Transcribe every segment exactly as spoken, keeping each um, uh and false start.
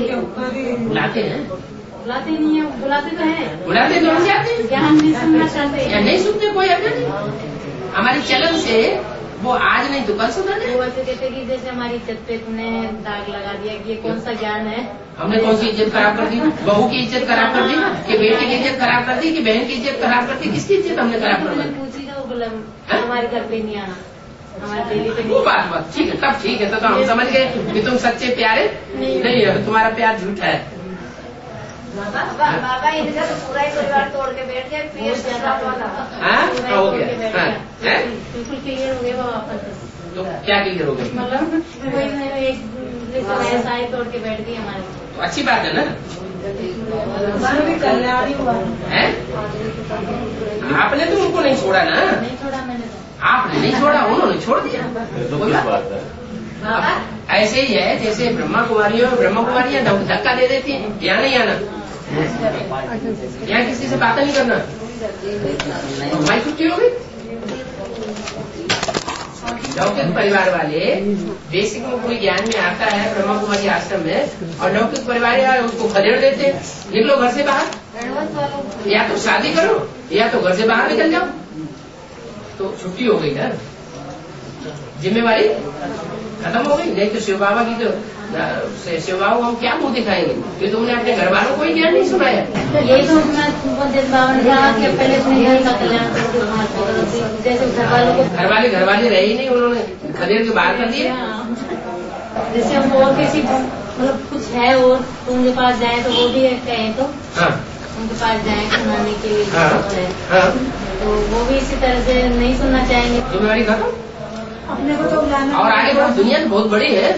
बुलाते हैं, बुलाते नहीं है, बुलाते तो है, बुलाते तो हम जाते हैं, क्या हम नहीं सुनना चाहते या नहीं सुनते, कोई हर्ज नहीं। हमारी चलन से वो आज नहीं तो कल सुधारे। वो ऐसे कहते कि जैसे हमारी इज्जत पे तूने दाग लगा दिया कि ये कौन सा ज्ञान है। हमने कौन सी इज्जत खराब कर दी? बहू की इज्जत खराब कर दी कि बेटी की इज्जत खराब कर दी कि बहन की इज्जत खराब कर दी? किसकी इज्जत हमने खराब कर दी? पूछी तो बोला हमारे घर पे नहीं आना, हमारे डेली पे वो बात बात ठीक है, तब ठीक है, तो, तो हम समझ गए कि तुम सच्चे प्यारे नहीं हो, तुम्हारा प्यार झूठा है। बाबा इनका तो पूरा ही परिवार तोड़ के बैठ गया, हो गया बिल्कुल क्लियर हो गया वापस। तो क्या क्लियर हो गया? मतलब वही एक साई तोड़ के बैठ गई हमारे। तो अच्छी बात है ना, कल्याण हुआ है। आपने तो उनको नहीं छोड़ा ना? नहीं छोड़ा मैंने तो। आपने नहीं छोड़ा, उन्होंने छोड़ दिया। कोई बात है। ऐसे ही है जैसे ब्रह्मा कुमारियों ब्रह्मा कुमारियां धक्का दे देती हैं, यहाँ नहीं आना, यहाँ किसी से बात नहीं करना, भाई छुट्टी हो गई। लौकिक परिवार वाले बेसिक में कोई ज्ञान में आता है ब्रह्मा कुमारी आश्रम में, और लौकिक परिवार वाले उसको खदेड़ देते हैं, निकलो घर से बाहर, या तो शादी करो या तो घर से बाहर निकल जाओ। तो छुट्टी हो गई ना, जिम्मेवारी खत्म हो गई। नहीं तो शिव बाबा की तो शिव बाबा को हम क्या मुंह दिखाएंगे कि तुमने अपने घर वालों को ही ज्ञान नहीं सुनाया। यही तो मैं बाबा ने कहा कि पहले अपने घर का कल्याण जैसे घर वालों को, घर वाले घर वाले रहे ही नहीं, उन्होंने खदेड़ के बाहर कर दिए। जैसे हम और किसी मतलब कुछ है और तो उनके पास जाए तो वो भी कहें तो हाँ, उनके पास जाए सुनाने के लिए, हाँ, हाँ, तो वो भी इसी तरह से नहीं सुनना चाहेंगे। जिम्मेवारी खत्म अपने को तो और आगे बढ़ो, दुनिया तो बहुत बड़ी है।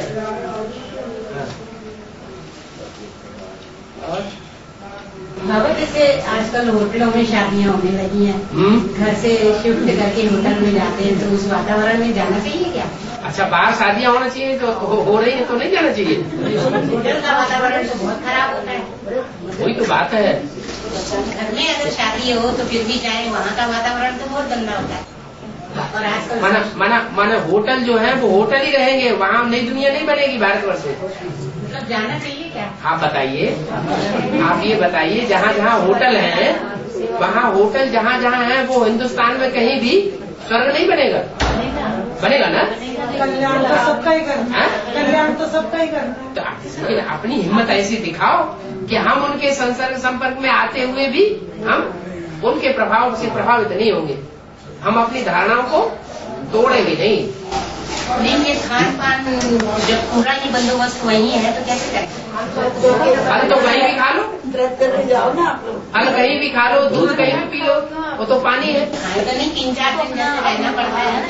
बाबा जैसे आजकल होटलों में शादियां होने लगी हैं, घर से शिफ्ट करके होटल में जाते हैं, तो उस वातावरण में जाना चाहिए क्या? अच्छा, बाहर शादियां होना चाहिए तो हो, हो रही है तो नहीं जाना चाहिए? होटल का वातावरण तो बहुत खराब होता है। वही तो बात है, घर में अगर शादी हो तो फिर भी जाए, वहाँ का वातावरण तो बहुत गंदा होता है। और आजकल माना माना माना होटल जो है वो होटल ही रहेंगे, वहाँ नई दुनिया नहीं बनेगी भारतवर्ष में। मतलब जाना चाहिए क्या? आप बताइए, आप ये बताइए, जहाँ जहाँ होटल है वहाँ होटल जहाँ जहाँ है वो हिंदुस्तान में कहीं भी स्वर्ग नहीं बनेगा, बनेगा ना? कल्याण तो सबका ही करना है, कल्याण तो सबका ही करना है। तो अपनी हिम्मत ऐसी दिखाओ कि हम उनके संसर्ग संपर्क में आते हुए भी हम उनके प्रभाव से प्रभावित नहीं होंगे, हम अपनी धारणाओं को तोड़ेंगे नहीं। नहीं, ये खान पान जब पूरा ही बंदोबस्त वही है तो कैसे करें? फल तो कहीं भी खा लो, व्रत करने जाओ ना आप लोग, फल कहीं भी खा लो, दूध कहीं भी पी लो, वो तो पानी है। तो नहीं, तीन चार दिन जैसे रहना पड़ता है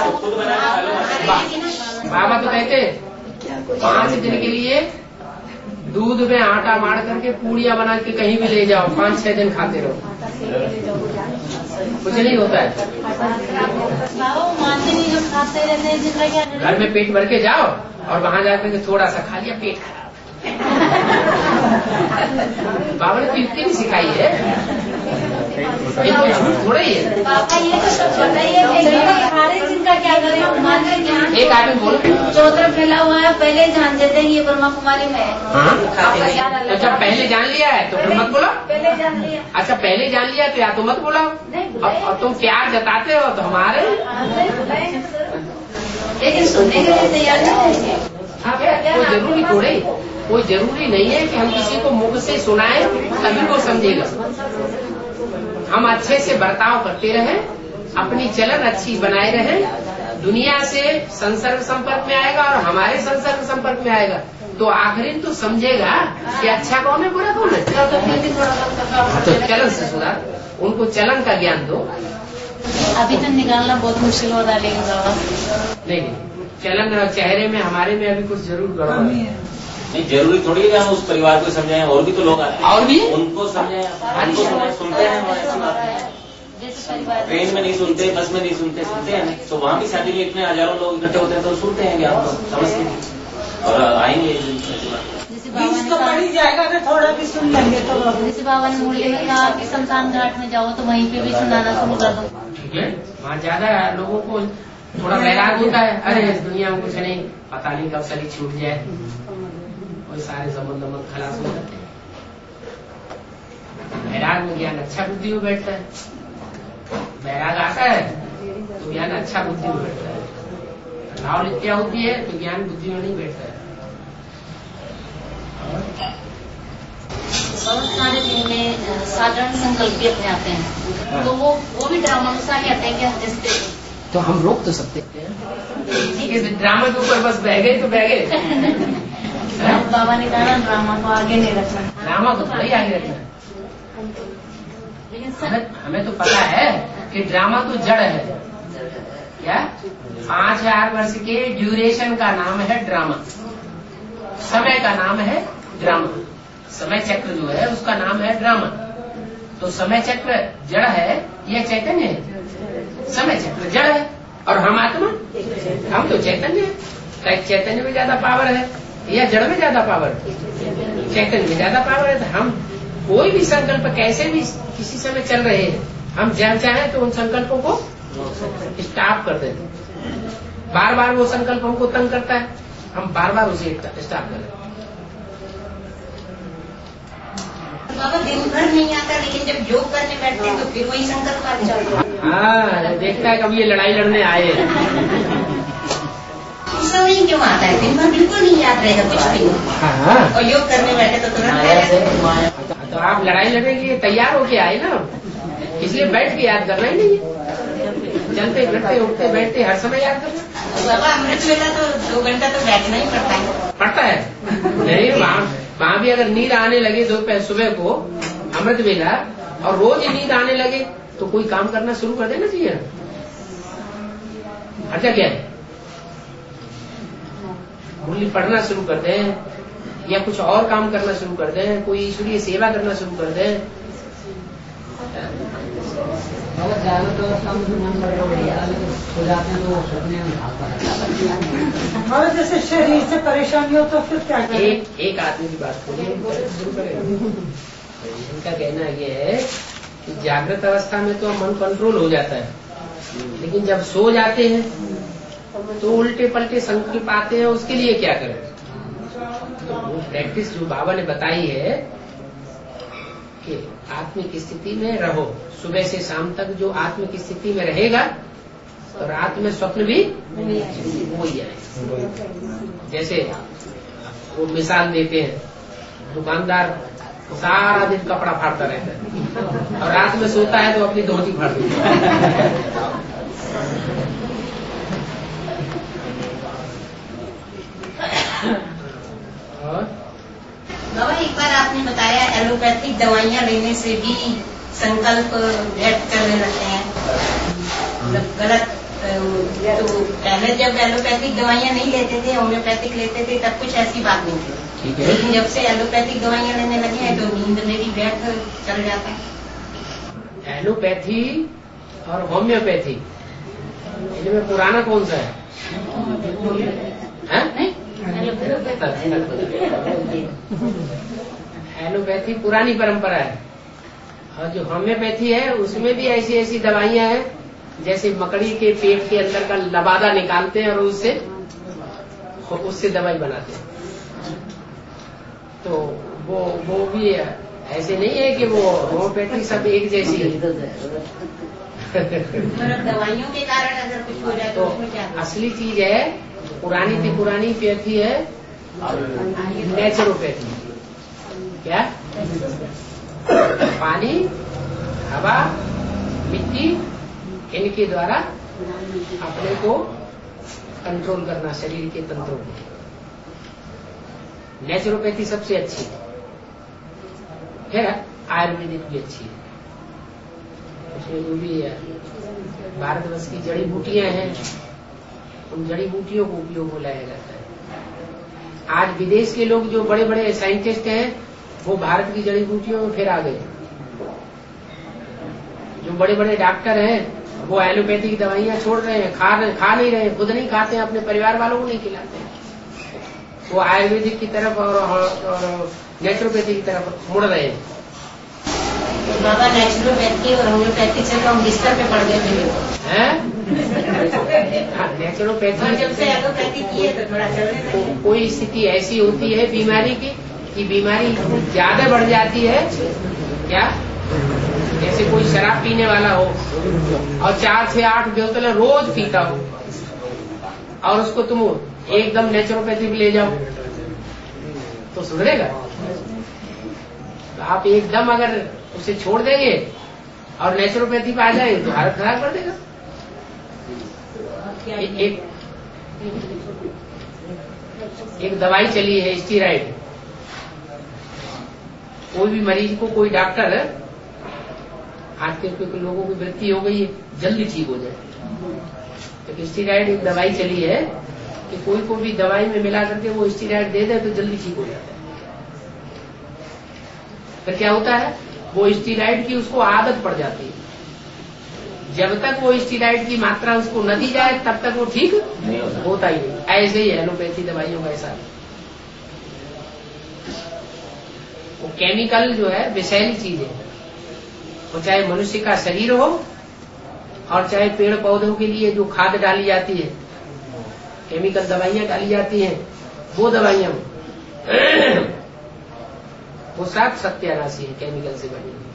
क्या? बाबा तो कहते पांच दिन के लिए दूध में आटा मार करके पूड़ियाँ बना के कहीं भी ले जाओ, पाँच छह दिन खाते रहो, कुछ नहीं होता है। खाते रहते हैं, घर में पेट भर के जाओ और वहाँ जाकर के थोड़ा सा खा लिया, पेट खराब। बाबा ने तो इतनी भी सिखाई है, ये कोई झूठ थोड़ा ही है। पापा ये तो सब बताइए हमारे जिनका क्या करें, हमारे ज्ञान एक आदमी बोलो चौतरा फैला हुआ है, पहले जान देते हैं ये ब्रह्मा कुमारी में है। हाँ? तो जब पहले जान लिया है तो फिर मत बोलो। पहले जान लिया, अच्छा पहले जान लिया तो या तो मत बोलो, और तुम प्यार जताते हो तो हमारे, लेकिन सुनने के लिए तैयार नहीं है। कोई जरूरी थोड़े, कोई जरूरी नहीं है कि हम किसी को मुख से सुनाएं तभी वो समझेगा। हम अच्छे से बर्ताव करते रहें, अपनी चलन अच्छी बनाए रहें, दुनिया से संसर्ग संपर्क में आएगा और हमारे संसर्ग संपर्क में आएगा तो आखिरी तो समझेगा कि अच्छा कौन है बुरा कौन है। तो चलन से सुधार, उनको चलन का ज्ञान दो। अभी तो निकालना बहुत मुश्किल हो रहा है, लेकिन बाबा नहीं चलन चेहरे में हमारे में अभी कुछ जरूर गड़बड़ है। नहीं जरूरी थोड़ी है हम उस परिवार को समझाएं, और भी तो लोग आते हैं और भी उनको समझाएं, उनको सुनते हैं हमारे, ट्रेन में नहीं सुनते, बस में नहीं सुनते, सुनते हैं तो वहाँ भी शादी में इतने हजारों लोग इकट्ठे होते हैं तो सुनते हैं क्या आपको समझते हैं और आएंगे। तो बढ़ ही जाएगा कि थोड़ा भी सुन लेंगे तो। जैसे बाबा ने मुरली में कहा कि शमशान घाट में जाओ तो वहीं पे भी सुनाना शुरू कर दो। ठीक है, वहाँ ज्यादा लोगों को थोड़ा वैराग होता है, अरे इस दुनिया में कुछ नहीं, पता नहीं कब शरीर छूट जाए, के सारे संबंध में खलास हो जाते हैं। बैराग में ज्ञान अच्छा बुद्धि में बैठता है, बैराग आता है तो ज्ञान अच्छा बुद्धि में बैठता है, भाव नित्या होती है तो ज्ञान बुद्धि में नहीं बैठता है। बहुत सारे दिन में साधारण संकल्प भी अपने आते हैं, तो वो वो भी ड्रामा में सारे आते हैं क्या? जैसे तो हम रोक तो सकते हैं, इस ड्रामा के ऊपर बस बह गए तो बह गए। बाबा ने कहा ड्रामा को आगे नहीं रखना, ड्रामा को थोड़ी आगे रखना। लेकिन हमें, हमें तो पता है कि ड्रामा तो जड़ है। क्या? पांच हजार वर्ष के ड्यूरेशन का नाम है ड्रामा, समय का नाम है ड्रामा, समय चक्र जो है उसका नाम है ड्रामा। तो समय चक्र जड़ है, यह चैतन्य है। समय चक्र जड़ है और हम आत्मा, हम तो चैतन्य है। चैतन्य में ज्यादा पावर है या जड़ में ज्यादा पावर है? चैतन्य में ज्यादा पावर है। तो हम कोई भी संकल्प कैसे भी किसी समय चल रहे हैं, हम जब चाहें तो उन संकल्पों को स्टॉप कर देते हैं। बार बार वो संकल्प हमको तंग करता है, हम बार बार उसे स्टॉप कर देते हैं। बाबा दिन भर नहीं आता, लेकिन जब योग करने बैठते हैं तो फिर वही संकल्प आ जाता है। हाँ, देखता है कभी ये लड़ाई लड़ने आए। उस समय क्यों आता है? दिन भर बिल्कुल नहीं याद रहेगा कुछ भी। हाँ, और योग करने बैठे तो तुरंत। तो आप लड़ाई लड़ने के लिए तैयार होके आए ना, इसलिए बैठ के याद करना ही नहीं है। चलते फिरते उठते बैठते हर समय याद करना। बाबा अमृत वेला तो दो घंटा तो बैठना ही पड़ता है। पड़ता है नहीं, वहाँ वहाँ भी अगर नींद आने लगे दोपहर सुबह को अमृत वेला, और रोज नींद आने लगे तो कोई काम करना शुरू कर देना चाहिए। अच्छा क्या है, मुरली पढ़ना शुरू कर दें या कुछ और काम करना शुरू कर दें, कोई ईश्वरीय सेवा करना शुरू कर दें। और जैसे शरीर से परेशानी हो तो फिर क्या करें? एक एक आदमी की बात शुरू करें। इनका कहना ये है कि जागृत अवस्था में तो मन कंट्रोल हो जाता है, लेकिन जब सो जाते हैं तो उल्टे पलटे संकल्प आते हैं, उसके लिए क्या करें? तो वो प्रैक्टिस जो बाबा ने बताई है कि आत्मिक स्थिति में रहो, सुबह से शाम तक जो आत्मिक स्थिति में रहेगा तो रात में स्वप्न भी हो ही जाए। जैसे वो मिसाल देते हैं, दुकानदार सारा दिन कपड़ा फाड़ता रहता है और रात में सोता है तो अपनी धोती फाड़ देता है। और बाबा एक बार आपने बताया एलोपैथिक दवाइयाँ लेने से भी संकल्प व्यक्त करने लगते हैं, मतलब गलत। तो पहले जब एलोपैथिक दवाइयाँ नहीं लेते थे, होम्योपैथिक लेते थे, तब कुछ ऐसी बात नहीं थी। ठीक है, लेकिन जब से एलोपैथिक दवाइयाँ लेने लगे हैं तो नींद में भी व्यर्थ चल जाता है। एलोपैथी और होम्योपैथी, इनमें पुराना कौन सा है? है? एलोपैथी पुरानी परंपरा है, और जो होम्योपैथी है उसमें भी ऐसी ऐसी दवाइयां हैं, जैसे मकड़ी के पेट के अंदर का लबादा निकालते हैं और उससे उससे दवाई बनाते हैं। तो वो वो भी ऐसे नहीं है कि वो होम्योपैथी सब एक जैसी है। दवाइयों के कारण अगर कुछ हो जाए तो उसमें क्या? असली चीज है, पुरानी थी पुरानी पैथी है नेचुरोपैथी। क्या? पानी, हवा, मिट्टी, इनके द्वारा अपने को कंट्रोल करना, शरीर के तंत्रों को। नेचुरोपैथी सबसे अच्छी है, फिर आयुर्वेदिक भी अच्छी है। उसमें जो भी भारतवर्ष की जड़ी बूटियां हैं, उन जड़ी बूटियों को उपयोग में लाया जाता है। आज विदेश के लोग जो बड़े बड़े साइंटिस्ट हैं, वो भारत की जड़ी बूटियों में फिर आ गए। जो बड़े बड़े डॉक्टर हैं वो एलोपैथी की दवाइयां छोड़ रहे हैं, खा रहे खा नहीं रहे, खुद नहीं खाते हैं, अपने परिवार वालों को नहीं खिलाते हैं। वो आयुर्वेदिक की तरफ और, और नेचुरोपैथी की तरफ मुड़ रहे हैं। बाबा नेचुरोपैथी और होम्योपैथी से तो हम बिस्तर पे पड़ गए थे हैं? नेचुरोपैथी जब से एलोपैथी की है तो थोड़ा चलने को, कोई स्थिति ऐसी होती है बीमारी की कि बीमारी ज्यादा बढ़ जाती है क्या? जैसे कोई शराब पीने वाला हो और चार से आठ बोतलें रोज पीता हो और उसको तुम एकदम नेचुरोपैथी में ले जाओ तो सुधरेगा? तो आप एकदम अगर उसे छोड़ देंगे और नेचुरोपैथी पे आ जाएंगे तो हालत खराब कर देगा। ए, एक एक दवाई चली है स्टीराइड। कोई भी मरीज को कोई डॉक्टर आज के लोगों की वृत्ति हो गई है जल्दी ठीक हो जाए तो स्टीराइड एक दवाई चली है कि कोई को भी दवाई में मिला करके वो स्टीराइड दे दे तो जल्दी ठीक हो जाता है। फिर क्या होता है वो स्टीराइड की उसको आदत पड़ जाती है। जब तक वो स्टीराइड की मात्रा उसको न दी जाए तब तक वो ठीक नहीं होता, होता ही नहीं। ऐसे ही एलोपैथी दवाइयों का ऐसा वो केमिकल जो है विषैली चीज है। वो चाहे मनुष्य का शरीर हो और चाहे पेड़ पौधों के लिए जो खाद डाली जाती है केमिकल दवाइयां डाली जाती हैं वो दवाइयां वो सब सत्यानाशी है केमिकल से बनी हुई।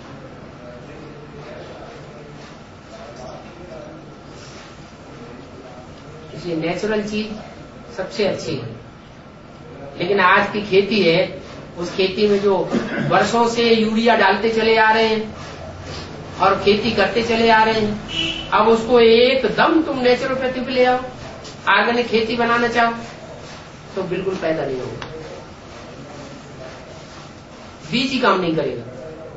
इसलिए नेचुरल चीज सबसे अच्छी है। लेकिन आज की खेती है उस खेती में जो वर्षों से यूरिया डालते चले आ रहे हैं और खेती करते चले आ रहे हैं, अब उसको एकदम तुम नेचुरोपैथी पे ले आओ, ऑर्गेनिक खेती बनाना चाहो तो बिल्कुल पैदा नहीं होगा, बीज ही काम नहीं करेगा।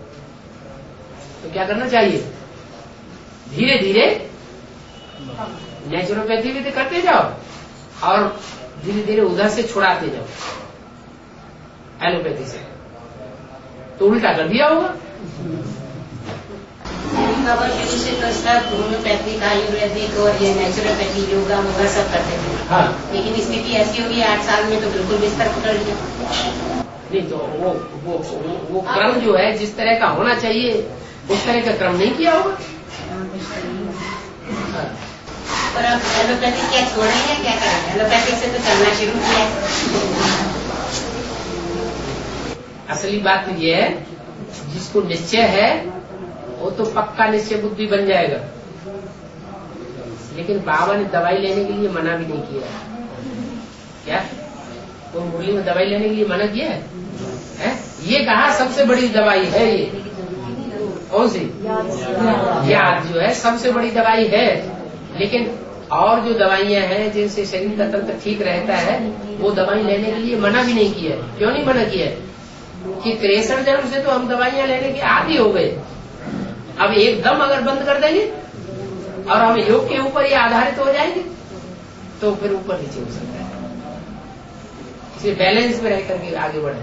तो क्या करना चाहिए? धीरे धीरे नेचुरोपैथी भी तो करते जाओ और धीरे धीरे उधर से छुड़ाते जाओ एलोपैथी से, तो उल्टा कर दिया होगा। बाबा शुरू से तो सब होम्योपैथिक आयुर्वेदिक और ये नेचुरोपैथी योगा वोगा सब करते थे। हाँ। लेकिन स्थिति ऐसी होगी आठ साल में तो बिल्कुल बिस्तर पकड़ लिया। नहीं तो वो वो वो, वो क्रम जो है जिस तरह का होना चाहिए उस तरह का क्रम नहीं किया होगा। हाँ। और अब एलोपैथी क्या छोड़े हैं क्या करें? एलोपैथी से तो चलना शुरू किया। असली बात ये है जिसको निश्चय है वो तो पक्का निश्चय बुद्धि बन जाएगा। लेकिन बाबा ने दवाई लेने के लिए मना भी नहीं किया। क्या वो मुरली में दवाई लेने के लिए मना किया है, है? ये कहा सबसे बड़ी दवाई है। ये कौन सी? याद जो है सबसे बड़ी दवाई है। लेकिन और जो दवाइयां हैं जिनसे शरीर का तंत्र ठीक रहता है वो दवाई लेने के लिए मना भी नहीं किया है। क्यों नहीं मना किया है? कि तिरसठ जन्म से तो हम दवाइयां लेने के आदी हो गए। अब एकदम अगर बंद कर देंगे और हम योग के ऊपर ही आधारित हो जाएंगे तो फिर ऊपर नीचे हो सकता है। इसलिए बैलेंस में रह करके आगे बढ़े।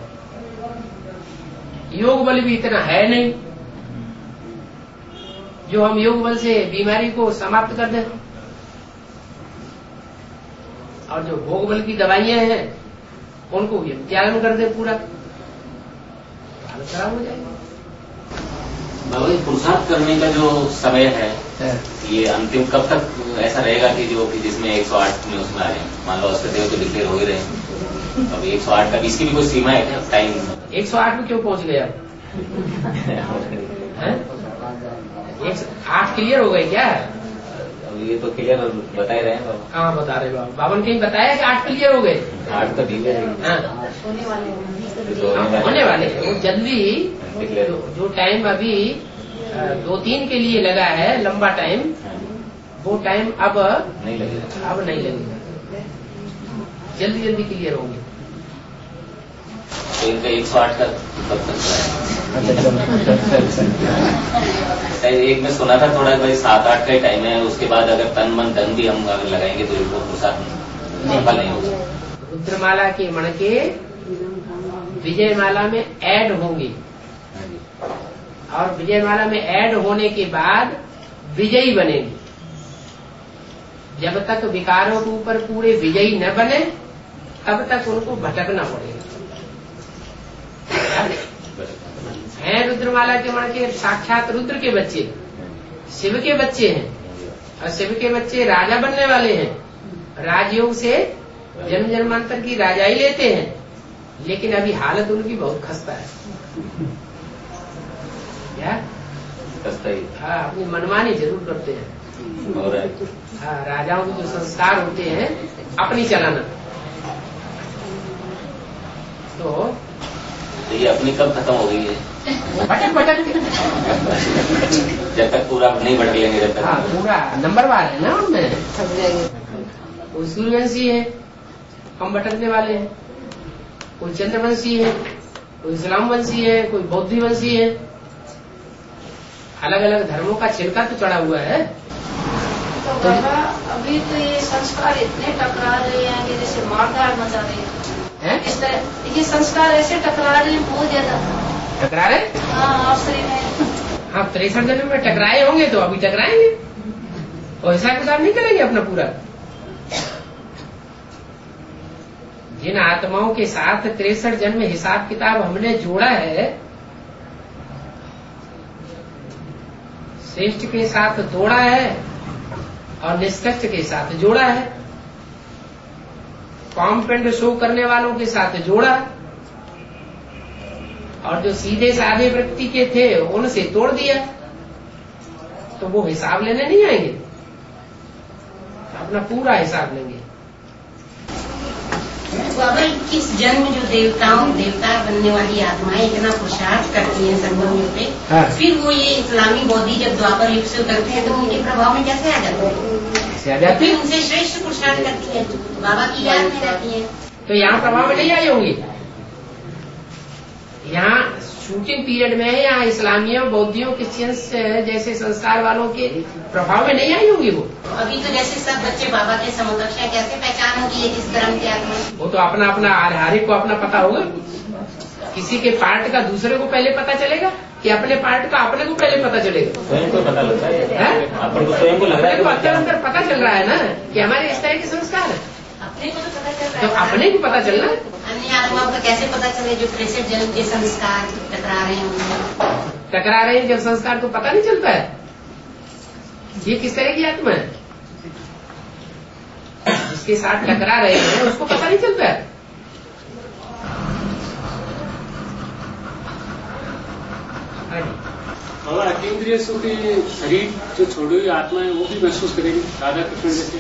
योग बल भी इतना है नहीं जो हम योग बल से बीमारी को समाप्त कर दें, और जो भोग बल की दवाइयां हैं उनको भी त्यागन कर दे पूरा, हालत खराब हो जाएगी। बाबा जी पुरुषार्थ करने का जो समय है ये अंतिम कब तक ऐसा रहेगा कि जो कि जिसमें एक सौ आठ में उसमें आए? मान लो उसके देव तो डिक्लेयर हो ही रहे, अब एक सौ आठ का इसकी भी कोई सीमा है क्या? टाइम एक सौ आठ में क्यों पहुंच गए? एक सौ आठ क्लियर हो गए क्या? अब ये तो क्लियर बता ही रहे हैं बाबा। हाँ बता रहे बाबा। बाबा ने कहीं बताया कि आठ क्लियर हो गए? आठ तो ठीक है। हाँ होने वाले वो जल्दी जो, जो टाइम अभी दो तीन के लिए लगा है लंबा टाइम, वो टाइम अब नहीं लगेगा। अब नहीं लगेगा, जल्दी जल्दी क्लियर होंगे। तो इनका एक सौ आठ का कब तक है? एक में सुना था थोड़ा भाई सात आठ का ही टाइम है, उसके बाद अगर तन मन धन भी हम अगर लगाएंगे तो इनको सफल नहीं होगा। रुद्रमाला के मणके विजयमाला में ऐड होंगी और विजयमाला में ऐड होने के बाद विजयी बनेंगी। जब तक विकारों के ऊपर पूरे विजयी न बने तब तक उनको भटकना पड़ेगा। है रुद्रमाला के वर्ण के साक्षात रुद्र के बच्चे, शिव के बच्चे हैं, और शिव के बच्चे राजा बनने वाले हैं। राजयोग से जन्म जन्मांतर की राजाई लेते हैं, लेकिन अभी हालत उनकी बहुत खस्ता है। क्या खस्ता ही? हाँ, अपनी मनमानी जरूर करते हैं। और हाँ, राजाओं के जो संस्कार होते हैं अपनी चलाना, तो ये अपनी कब खत्म हो गई है? भटक भटक जब तक पूरा नहीं भटक लेंगे, जब तक। हाँ, पूरा नंबरवार है ना उनमें। कोई सूर्यवंशी है, हम भटकने वाले हैं। कोई चंद्रवंशी है, कोई इस्लाम वंशी है, कोई बौद्धी वंशी है। अलग अलग धर्मों का छिलका तो चढ़ा हुआ है। तो बाबा अभी तो ये संस्कार इतने टकरा रहे हैं कि जैसे मारधाड़ मचा रहे हैं। इस तरह ये संस्कार ऐसे टकरा रहे हैं बहुत ज्यादा। टकरा रहे? हाँ, आश्रय में। हाँ, तिरसठ जन्म में टकराए होंगे तो अभी टकराएंगे, और हिसाब किताब नहीं करेंगे अपना पूरा। जिन आत्माओं के साथ तिरसठ जन्म हिसाब किताब हमने जोड़ा है, श्रेष्ठ के साथ जोड़ा है और निष्कष्ट के साथ जोड़ा है, कॉम्पेंड शो करने वालों के साथ जोड़ा, और जो सीधे साधे व्यक्ति के थे उनसे तोड़ दिया, तो वो हिसाब लेने नहीं आएंगे, अपना पूरा हिसाब लेंगे। बाबा इक्कीस जन्म जो देवताओं देवता बनने वाली आत्माएं इतना पुरुषार्थ करती हैं संगम युग में, हाँ। फिर वो ये इस्लामी बौद्धि जब द्वापर युग से उतरते हैं तो उनके प्रभाव में कैसे आ जाते हैं? फिर उनसे श्रेष्ठ पुरुषार्थ करती है, बाबा की याद में रहती है। तो यहाँ प्रभाव में नहीं आई होंगी। यहाँ शूटिंग पीरियड में यहाँ इस्लामियों बौद्धियों क्रिश्चियंस जैसे संस्कार वालों के प्रभाव में नहीं आई होंगी वो। अभी तो जैसे सब बच्चे बाबा के समकक्ष हैं, कैसे पहचान होगी ये किस धर्म के आत्मा? वो तो अपना अपना आधारिक को अपना पता होगा। किसी के पार्ट का दूसरे को पहले पता चलेगा कि अपने पार्ट का अपने को पहले पता चलेगा? स्वयं को पता लगता है, है? अपन को स्वयं को लग रहा है, अंदर अंदर पता चल रहा है ना कि हमारे इस तरह के संस्कार है। अपने को तो पता चल रहा तो है, अपने को पता चलना। अन्य आत्माओं को कैसे पता चले जो तिरसठ जन्म के संस्कार टकरा रहे हैं? टकरा रहे हैं जब संस्कार तो पता नहीं चलता है ये किस तरह की आत्मा है। जिसके साथ टकरा रहे हैं उसको पता नहीं चलता है। और अतीन्द्रिय सुख ये शरीर जो छोड़ी हुई आत्मा है वो भी महसूस करेगी राधा कृष्ण जैसे।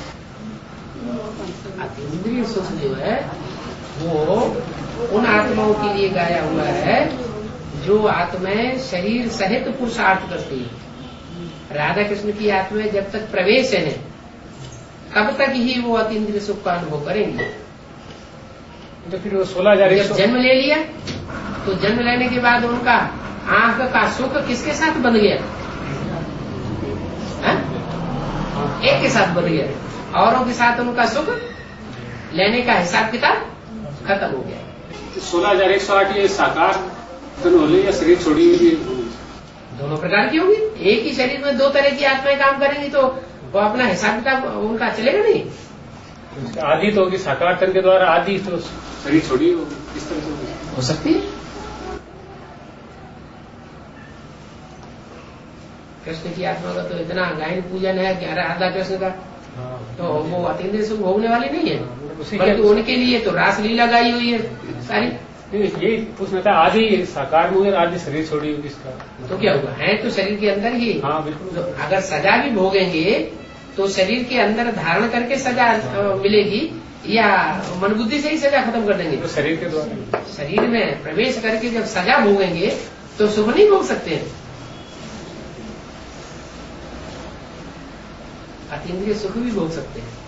अतीन्द्रिय सुख जो है वो उन आत्माओं के लिए गाया हुआ है जो आत्माएं शरीर सहित पुरुषार्थ करती है। राधा कृष्ण की आत्माएं जब तक प्रवेश है तब तक ही वो अतीन्द्रिय सुख का अनुभव करेंगे। तो फिर वो सोलह हजार जब जन्म ले लिया तो जन्म लेने के बाद उनका आंख का सुख किसके साथ बन गया? है? एक के साथ बन गया, औरों के साथ उनका सुख लेने का हिसाब किताब खत्म हो गया। सोलह हजार एक सौ आठ ये साकार होली या शरीर छोड़ी हुई? दोनों प्रकार की होगी। एक ही शरीर में दो तरह की आत्माएं काम करेंगी तो वो अपना हिसाब किताब उनका चलेगा नहीं। आदि तो होगी साकार तन के द्वारा, आदि तो शरीर छोड़ी होगी, इस तरह से हो सकती है। कृष्ण की आत्मा का तो इतना गायन पूजन है कि राधा कृष्ण का, तो वो अतीन्द्रिय सुख भोगने वाली नहीं है, बल्कि उनके लिए तो रास लीला गाई हुई है सारी। यही पूछना था, आदि साकार में आदि शरीर छोड़ी होगी इसका तो क्या होगा? है तो शरीर के अंदर ही। हाँ बिल्कुल। तो अगर सजा भी भोगेंगे तो शरीर के अंदर धारण करके सजा मिलेगी या मन बुद्धि से ही सजा खत्म कर देंगे? तो शरीर के द्वारा शरीर में प्रवेश करके जब सजा भोगेंगे तो सुख नहीं भोग सकते हैं। अतीन्द्रिय सुख भी भोग सकते हैं।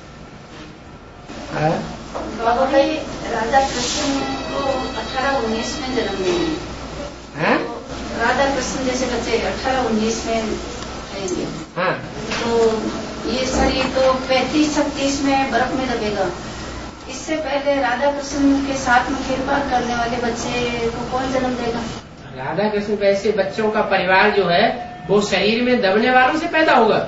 बाबा भाई राधा कृष्ण को अठारह उन्नीस में जन्म लेंगे। राधा कृष्ण जैसे बच्चे अठारह उन्नीस में आएंगे। हाँ। तो ये शरीर तो पैंतीस छत्तीस में बर्फ में लगेगा। इससे पहले राधा कृष्ण के साथ में कृपा करने वाले बच्चे को कौन जन्म देगा? राधा कृष्ण वैसे बच्चों का परिवार जो है वो शरीर में दबने वालों से पैदा होगा।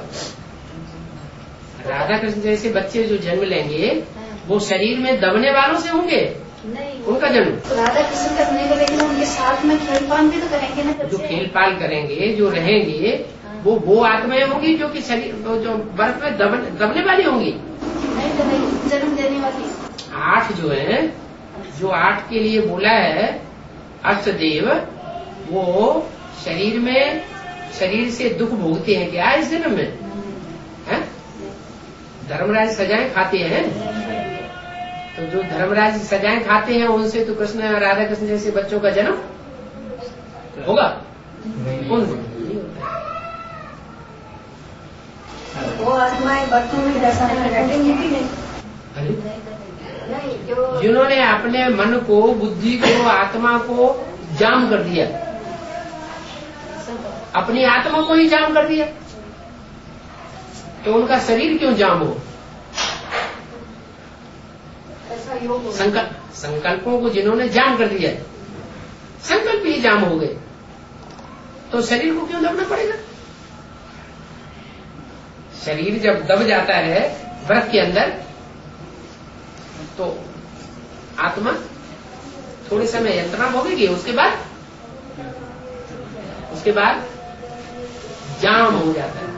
राधा कृष्ण जैसे बच्चे जो जन्म लेंगे वो शरीर में दबने वालों से होंगे। नहीं, उनका जन्म राधा कृष्ण का नहीं, लेकिन उनके साथ में खेल पाल भी तो करेंगे ना। जो खेल पाल करेंगे, जो रहेंगे, वो वो आत्माएं होंगी जो कि शरीर जो बर्फ में दब, दबने वाली होंगी, नहीं तो जन्म देने वाली। आठ जो है, जो आठ के लिए बोला है अष्टदेव, वो शरीर में शरीर से दुख भोगते हैं क्या इस जन्म में? है? धर्मराज सजाएं खाते हैं, तो जो धर्मराज सजाएं खाते हैं उनसे तो कृष्ण राधा कृष्ण जैसे बच्चों का जन्म होगा? कौन वो आत्माएं बर्तों में दर्शन बैठेंगी भी नहीं। नहीं, जो जिन्होंने अपने मन को, बुद्धि को, आत्मा को जाम कर दिया, अपनी आत्मा को ही जाम कर दिया, तो उनका शरीर क्यों जाम हो? ऐसा योग हो। संकल्प संकल्पों को जिन्होंने जाम कर दिया, संकल्प ही जाम हो गए, तो शरीर को क्यों दबना पड़ेगा? शरीर जब दब जाता है बर्फ के अंदर, तो आत्मा थोड़े समय यंत्रणा भोगेगी, उसके बाद उसके बाद जाम हो जाता है।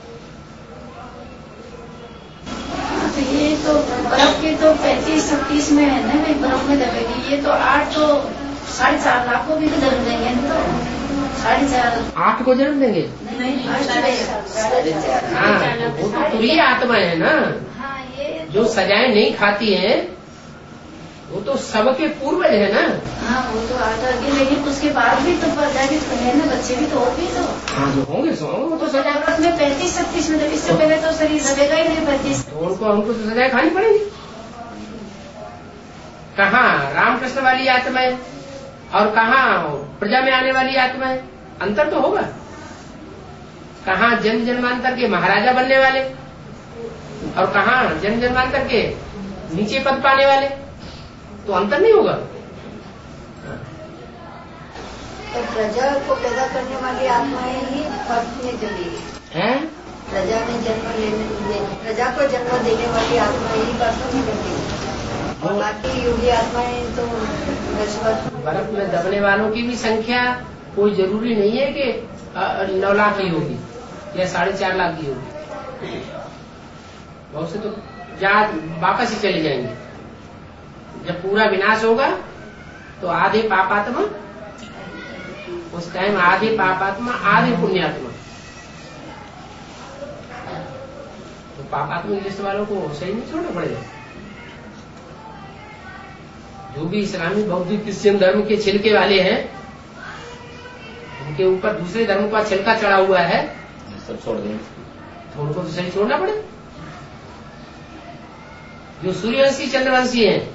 तो ये तो बर्फ के तो पैंतीस छत्तीस में है ना, भाई बर्फ में दबेगी। ये तो आठ तो साढ़े चार लाख को भी तो जन्म देंगे तो साढ़े चार आठ को जन्म देंगे। नहीं, साढ़े चार। हाँ, वो तो तुरीय आत्मा है ना, हाँ, ये जो सजाएं नहीं खाती हैं, वो तो सबके पूर्वज है ना। हाँ, वो तो आठ आगे, लेकिन उसके बाद भी तो प्रजा भी तो है ना, बच्चे भी तो होंगे तो। हाँ, जो होंगे सो वो तो सजा, बर्फ में पैंतीस छत्तीस में, इससे पहले तो शरीर दबेगा ही नहीं पैंतीस। तो उनको हमको तो सजाएं खानी पड़ेगी। कहाँ रामकृष्ण वाली आत्मा है और कहाँ प्रजा में आने वाली आत्मा है, अंतर तो होगा। कहाँ जन्म जन्मांतर के महाराजा बनने वाले और कहाँ जन्म जन्मांतर के नीचे पद पाने वाले, तो अंतर नहीं होगा। तो प्रजा को पैदा करने वाली आत्माएं ही बर्फ में चली हैं? प्रजा में जन्म लेने प्रजा को जन्म देने वाली आत्माएं ही बर्फ में चली, और बाकी योगी आत्माएं तो नश्वर। बर्फ में दबने वालों की भी संख्या कोई जरूरी नहीं है कि नौ लाख की होगी या साढ़े चार लाख की होगी। बहुत से तो जहाँ वापस ही चले जाएंगे। जब पूरा विनाश होगा तो आधे पापात्मा, उस टाइम आधे पापात्मा आधे पुण्यात्मा। तो पापात्मा लिस्ट वालों को सही नहीं छोड़ना पड़ेगा। जो भी इस्लामी, बौद्धिक, क्रिश्चियन धर्म के छिलके वाले हैं, उनके ऊपर दूसरे धर्म का छिलका चढ़ा हुआ है, सब छोड़ देंगे, तो उनको तो सही छोड़ना पड़ेगा। जो सूर्यवंशी चंद्रवंशी हैं,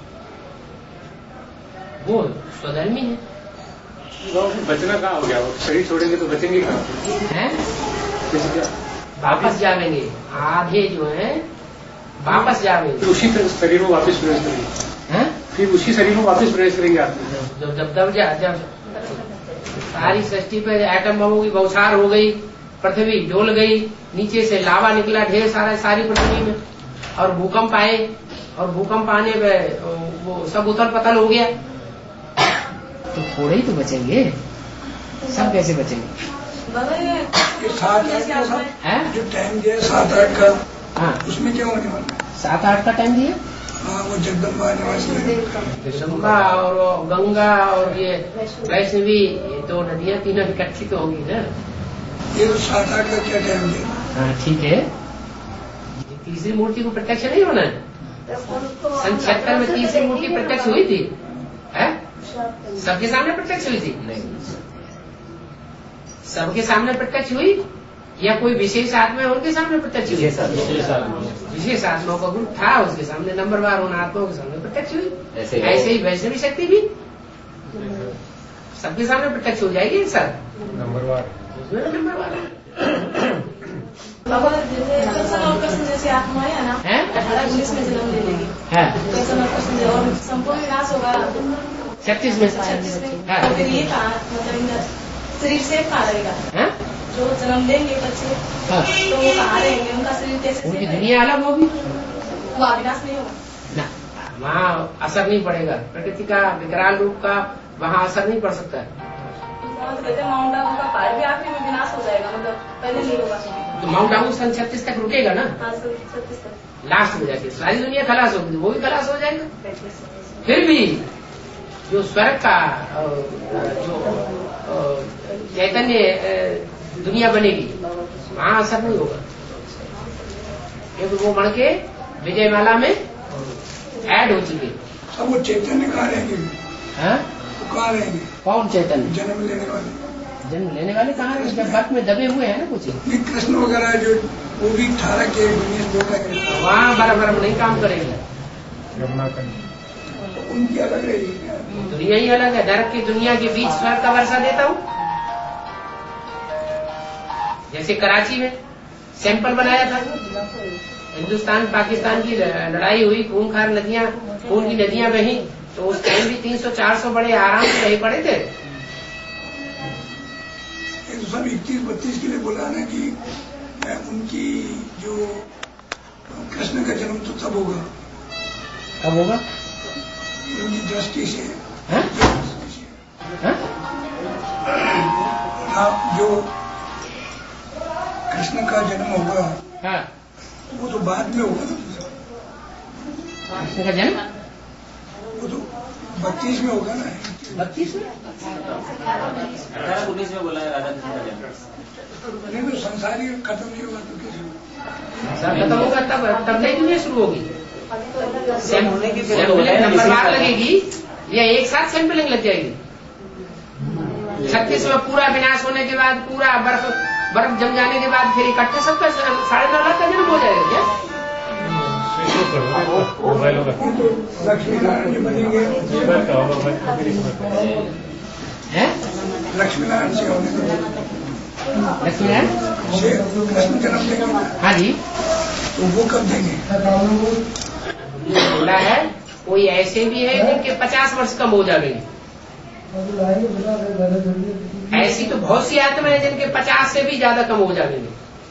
वो स्वधर्मी है। बचना कहाँ हो गया? वो शरीर छोड़ेंगे तो बचेंगे कहाँ? हैं? जैसे क्या वापस जावेंगे, आधे जो हैं वापस जावेंगे। फिर उसी शरीर में वापस प्रवेश करेंगे। हैं? फिर उसी शरीर में वापस प्रवेश करेंगे आप। जब जब दब जा जब सारी सृष्टि पे एटम बमों की बौछार हो गई, पृथ्वी डोल गई, नीचे से लावा निकला ढेर सारा सारी पृथ्वी में, और भूकंप आए, और भूकंप आने पे वो सब उथल पथल हो गया, तो थोड़े ही तो बचेंगे, सब कैसे बचेंगे? सात आठ का सब हैं? जो टाइम दिया सात आठ का, हाँ, उसमें क्या होने वाला? सात आठ का टाइम दिया। हाँ, वो जगदम्बा आने वाली है। गंगा और गंगा और ये वैष्णवी, ये दो नदियाँ तीनों इकट्ठी तो होगी ना। ये तो सात आठ का क्या टाइम दिया? हाँ, ठीक है। तीसरी मूर्ति को प्रत्यक्ष नहीं होना है। सन छिहत्तर में तीसरी मूर्ति प्रत्यक्ष हुई थी, है? सबके सामने प्रत्यक्ष हुई थी? नहीं, सबके सामने प्रत्यक्ष हुई या कोई विशेष आत्मा है उनके सामने प्रत्यक्ष हुई? विशेष आत्मा का ग्रुप था, उसके सामने नंबर वार उन आत्माओं के सामने प्रत्यक्ष हुई। ऐसे ही वैष्णवी शक्ति भी सबके सामने प्रत्यक्ष हो जाएगी सर, नंबर वार, उसमें नंबर वार बाबा कृष्ण और कृष्ण जैसी आत्माएं है ना, है अठारह उन्नीस में जन्म ले लेगी, है कृष्ण और कृष्ण और संपूर्ण विनाश होगा छत्तीस में। छत्तीस में। हाँ। तो फिर ये कहा मतलब इनका शरीर सेफ कहाँ रहेगा? है? जो जन्म लेंगे बच्चे, हाँ। तो वो कहाँ रहेंगे? उनका शरीर कैसे उनकी safe दुनिया अलग होगी रहेगा? वो अविनाश नहीं होगा ना, वहाँ असर नहीं पड़ेगा। प्रकृति का विकराल रूप का वहाँ असर नहीं पड़ सकता है। कहते माउंट आबू का पहाड़ भी आखिर में विनाश हो जाएगा, मतलब पहले नहीं होगा। तो माउंट आबू सन छत्तीस तक रुकेगा ना, हाँ छत्तीस तक लास्ट में जाके सारी दुनिया खलास होगी, वो भी खलास हो जाएगा। फिर भी जो स्वर्ग का जो चैतन्य दुनिया बनेगी वहाँ असर नहीं होगा, क्योंकि वो मण के विजयमाला में ऐड हो चुके। अब वो चैतन्य कहाँ रहेंगे? हाँ? वो कहाँ रहेंगे? कौन चैतन्य? जन्म लेने वाले। जन्म लेने वाले कहाँ रहेंगे? जब बर्फ में दबे हुए हैं ना कुछ। कृष्ण वगैरह जो वो भी अठारह के दुनिया वहाँ बर्फ बर्फ नहीं काम करेंगे, उनकी अलग रहेगी। दुनिया ही अलग है। नरक की दुनिया के बीच स्वर्ग का वर्षा देता हूँ। जैसे कराची में सैंपल बनाया था, हिंदुस्तान पाकिस्तान की लड़ाई हुई, खूनखार नदियां खून की नदियां बही, तो उस टाइम भी तीन सौ चार सौ बड़े आराम से रहे पड़े थे। सब इकतीस बत्तीस के लिए बोला ना कि उनकी जो कृष्ण का जन्म तो तब होगा। कब होगा? उनकी दृष्टि से। हाँ? हाँ? हाँ, जो कृष्ण का जन्म होगा, हाँ, वो तो बाद में होगा ना। कृष्ण का जन्म वो तो बत्तीस में होगा ना। बत्तीस में अठारह उन्नीस में बोला है राधा कृष्ण का जन्म। नहीं तो संसार ही खत्म नहीं होगा तो कैसे होगा? संसार खत्म होगा तब तब नहीं दुनिया शुरू होगी। सैंपलिंग नंबर बार लगेगी या एक साथ सैंपलिंग लग जाएगी? छत्तीस में पूरा विनाश होने के बाद, पूरा बर्फ बर्फ जम जाने के बाद फिर इकट्ठे सबका साढ़े नौ लाख का जन्म हो जाएगा क्या? लक्ष्मी नारायण जी बनेंगे। लक्ष्मी नारायण से होने लक्ष्मी नारायण कृष्ण जन्म देंगे। हाँ जी, तो वो कब देंगे? बोला है कोई ऐसे भी है जिनके पचास वर्ष कम हो जाएंगे। ऐसी तो बहुत सी आत्मा है जिनके पचास से भी ज्यादा कम हो जाएंगे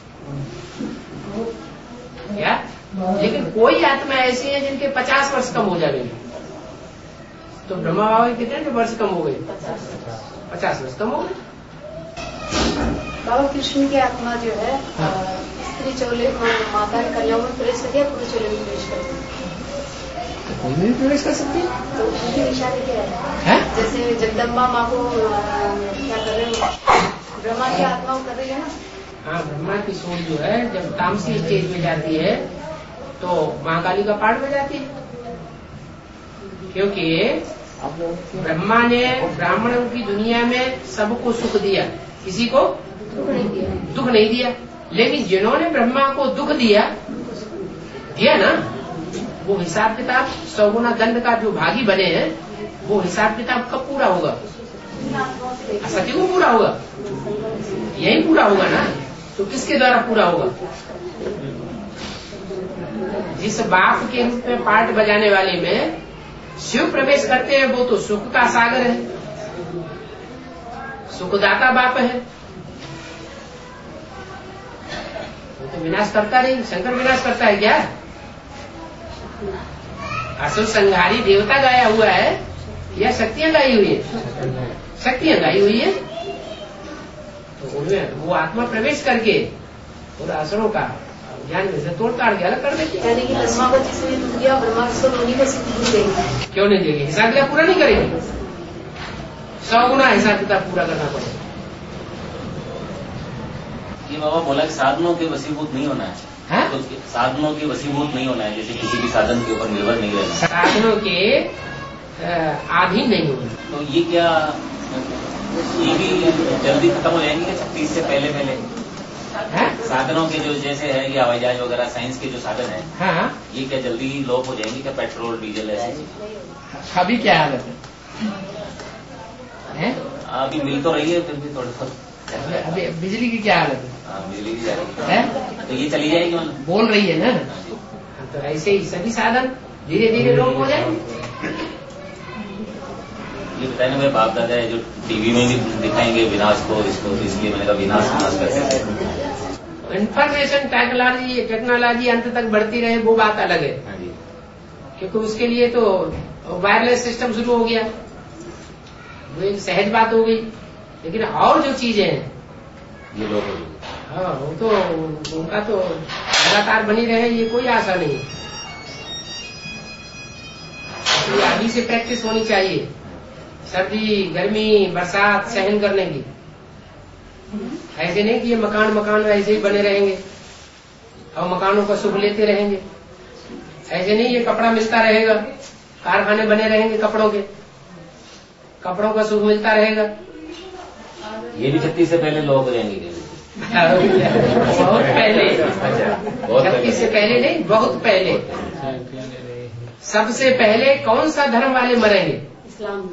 क्या? लेकिन कोई आत्मा ऐसी है जिनके पचास वर्ष कम हो जाएंगे। तो ब्रह्मा बाबा के कितने वर्ष कम हो गए? पचास वर्ष कम हो गए। बाबा कृष्ण की आत्मा जो है स्त्री चोले माता के कल्याण में प्रवेश करती है, पुरुष चोले में प्रवेश करती है। कोई भी प्रवेश कर सकती है। तो उनकी निशानी क्या है? है? जैसे जगदम्बा माँ को क्या कर रहे हो, ब्रह्मा की आत्मा को कर रही है ना। हाँ, ब्रह्मा की सोच जो है जब तामसी स्टेज में जाती है तो महाकाली का पाठ बजाती है, क्योंकि ब्रह्मा ने ब्राह्मणों की दुनिया में सबको सुख दिया, किसी को दुख नहीं दिया। दुख नहीं दिया। लेकिन जिन्होंने ब्रह्मा को दुख दिया दिया ना, वो हिसाब किताब सौगुना दंड का जो भागी बने हैं, वो हिसाब किताब कब पूरा होगा? सती को पूरा होगा, यही पूरा होगा ना। तो किसके द्वारा पूरा होगा? जिस बाप के रूप में पाठ बजाने वाले में शिव प्रवेश करते हैं, वो तो सुख का सागर है, सुखदाता बाप है। वो तो विनाश करता नहीं। शंकर विनाश करता है क्या? असुर संहारी देवता गाया हुआ है या शक्तियां गाई हुई है? शक्तियां गाई हुई है। तो उनमें वो आत्मा प्रवेश करके पूरा असुरों का ज्ञान में से तोड़ ताड़ के अलग कर देती है। यानी कि ब्रह्मा को जिसने दुख दिया, ब्रह्मा उसको उन्हीं को दुख देंगे। क्यों नहीं देगी? हिसाब किताब पूरा नहीं करेगी। सौ गुना हिसाब किताब पूरा करना पड़ेगा। ये बाबा बोला कि साधनों के वसीभूत नहीं होना है। हाँ? तो साधनों के वसीभूत नहीं होना है, जैसे किसी भी साधन के ऊपर निर्भर नहीं रहना। साधनों के आधीन नहीं होना। तो ये क्या ये भी जल्दी खत्म हो जाएंगे क्या छत्तीस से पहले पहले? है? साधनों के जो जैसे है ये हवाई जहाज वगैरह साइंस के जो साधन है, हाँ, ये क्या जल्दी लोप हो जाएंगे क्या? पेट्रोल डीजल ऐसे अभी क्या हालत है? अभी मिल तो रही है, फिर भी थोड़ा थोड़ा। अभी बिजली की क्या हालत है? हाँ, बिजली की जा रही है? तो ये चली जाएगी मतलब? बोल रही है ना। तो ऐसे ही सभी साधन धीरे धीरे लोप हो जाएंगे। ये बताए ना मेरे बाप दादा है जो टीवी में भी दिखाएंगे विनाश को, इसको, इसलिए मैंने कहा विनाश विनाश करते। इंफॉर्मेशन टेक्नोलॉजी टेक्नोलॉजी अंत तक बढ़ती रहे वो बात अलग है, क्योंकि उसके लिए तो वायरलेस सिस्टम शुरू हो गया। वो एक सहज बात हो गई। लेकिन और जो चीजें हैं ये लोग, हाँ वो तो उनका तो लगातार बनी रहे ये कोई आशा नहीं है। तो अभी से प्रैक्टिस होनी चाहिए, सर्दी गर्मी बरसात सहन करने की। ऐसे नहीं कि ये मकान मकान ऐसे ही बने रहेंगे और मकानों का सुख लेते रहेंगे। ऐसे नहीं ये कपड़ा मिलता रहेगा, कारखाने बने रहेंगे कपड़ों के, कपड़ों का सुख मिलता रहेगा। ये भी छत्तीस से पहले लोग रहेंगे। बहुत पहले, छत्तीस से पहले नहीं, बहुत पहले। सबसे पहले कौन सा धर्म वाले मरेंगे? इस्लाम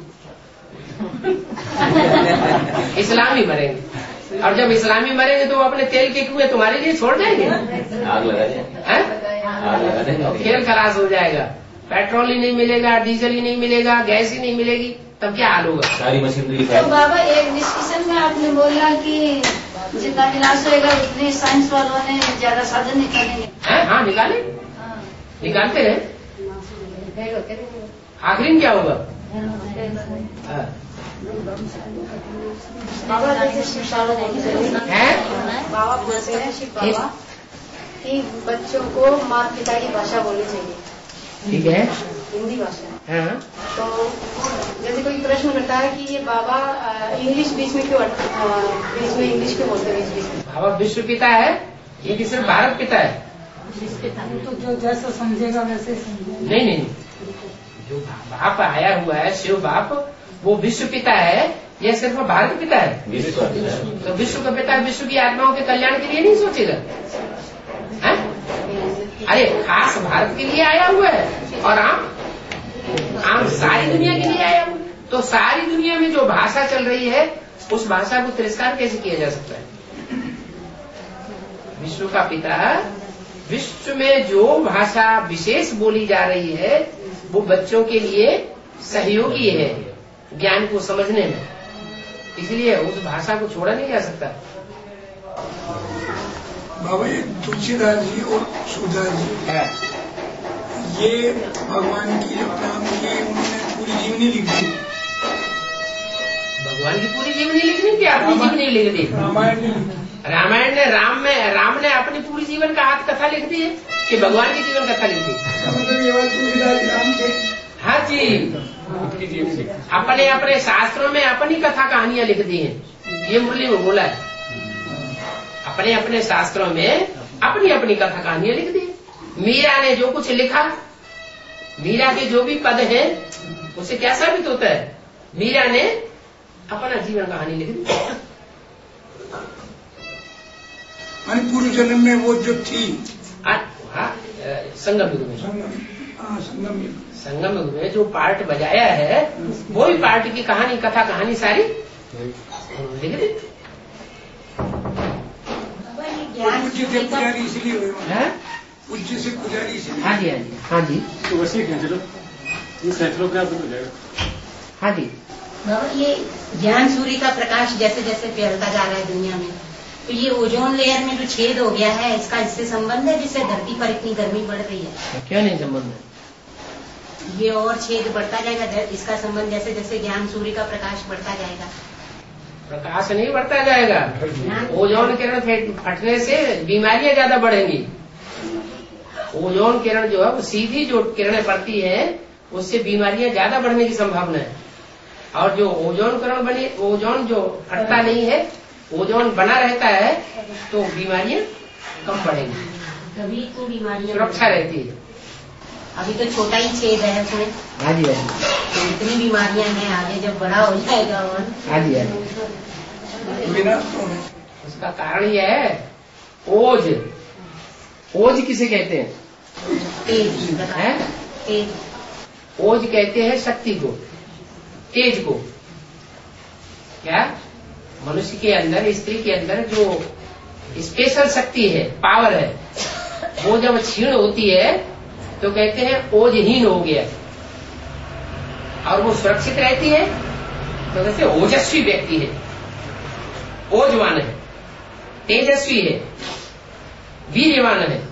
इस्लामी मरेंगे। और जब इस्लामी मरेंगे तो वो अपने तेल के कुएं तुम्हारे लिए छोड़ देंगे, आग लगा देंगे, खेल खलास हो जाएगा। पेट्रोल ही नहीं मिलेगा, डीजल ही नहीं मिलेगा, गैस ही नहीं मिलेगी, तब क्या हाल होगा? सारी मशीनरी। तो बाबा एक डिस्कशन में आपने बोला कि जितना विनाश होगा उतने साइंस वालों ने ज्यादा साधन निकालेंगे। हाँ निकाले, हाँ। निकालते रहे, आखिरी में क्या होगा? हाँ। बाबा जैसे है बाबा बोलते हैं शिव बाबा कि बच्चों को माँ पिता की भाषा बोलनी चाहिए, ठीक है, हिंदी भाषा। हाँ। तो जैसे कोई प्रश्न करता है कि ये बाबा इंग्लिश बीच में क्यों बीच में इंग्लिश क्यों बोलते हैं बीच बीच में? बाबा विश्व पिता है, ये कि सिर्फ भारत पिता है? तो जो जैसा समझेगा वैसे समझेगा। नहीं नहीं, जो बाप आया हुआ है शिव बाप, वो विश्व पिता है या सिर्फ भारत पिता है? तो विश्व का पिता विश्व की आत्माओं के कल्याण के लिए नहीं सोचेगा? है? अरे खास भारत के लिए आया हुआ है और आम आम सारी दुनिया के लिए आया हुआ। तो सारी दुनिया में जो भाषा चल रही है उस भाषा को तिरस्कार कैसे किया जा सकता है? विश्व का पिता, विश्व में जो भाषा विशेष बोली जा रही है वो बच्चों के लिए सहयोगी है ज्ञान को समझने में, इसलिए उस भाषा को छोड़ा नहीं जा सकता। बाबा ये तुलसीदास जी और सूरदास जी है। ये भगवान की जो नाम की उन्होंने पूरी जीवनी लिख दी। भगवान की पूरी जीवनी लिखनी थी, अपनी जीवनी लिख दी। रामायण रामायण ने राम में राम ने अपनी पूरी जीवन का हाथ कथा लिख दी है कि भगवान की जीवन कथा लिख दी? मतलब ये बात तुलसीदास राम से। हाँ जी, अपने अपने शास्त्रों में अपनी कथा कहानियां लिख दी हैं, ये मुरली में बोला है। अपने अपने शास्त्रों में अपनी अपनी कथा कहानियां लिख दी। मीरा ने जो कुछ लिखा, मीरा के जो भी पद हैं उससे क्या साबित होता है? मीरा ने अपना जीवन कहानी लिख दी। पूर्व जन्म में वो जो थी संगम युग में, संगम युग संगम युग में जो पार्ट बजाया है वो ही पार्ट की कहानी कथा कहानी सारी लिख दी। पूज्य से पुजारी इसलिए हुए, पूज्य से पुजारी इसलिए। हाँ जी हाँ जी हाँ जी, तो वैसे ही चलो ये सैकड़ों का हो जाएगा। हाँ जी। बाबा ये ज्ञान सूर्य का प्रकाश जैसे जैसे फैलता जा रहा है दुनिया में, तो ये ओजोन लेयर में जो छेद हो गया है इसका इससे संबंध है जिससे धरती पर इतनी गर्मी बढ़ रही है? क्यों नहीं संबंध है? ये और छेद बढ़ता जाएगा, इसका संबंध जैसे जैसे ज्ञान सूर्य का प्रकाश बढ़ता जाएगा? प्रकाश नहीं बढ़ता जाएगा, ओजोन किरण फटने से बीमारियां ज्यादा बढ़ेंगी। ओजोन किरण जो है वो सीधी जो किरणें पड़ती है उससे बीमारियां ज्यादा बढ़ने की संभावना है। और जो ओजोन किरण बनी, ओजोन जो फटता नहीं है, ओजोन बना रहता है तो बीमारियां कम बढ़ेंगी, कभी को बीमारियां सुरक्षा रहती है। अभी तो छोटा ही छेद है उसमें। हाँ जी हाँ जी, तो इतनी बीमारियां हैं, आगे जब बड़ा हो जाएगा और हाँ जी हाँ जी। उसका कारण यह है ओज। ओज किसे कहते हैं? तेज है? तेज ओज कहते हैं शक्ति को, तेज को। क्या मनुष्य के अंदर, स्त्री के अंदर जो स्पेशल शक्ति है, पावर है, वो जब क्षीण होती है तो कहते हैं ओजहीन हो गया। और वो सुरक्षित रहती है तो कहते हैं ओजस्वी व्यक्ति है, ओजवान है, तेजस्वी है, वीर्यवान है।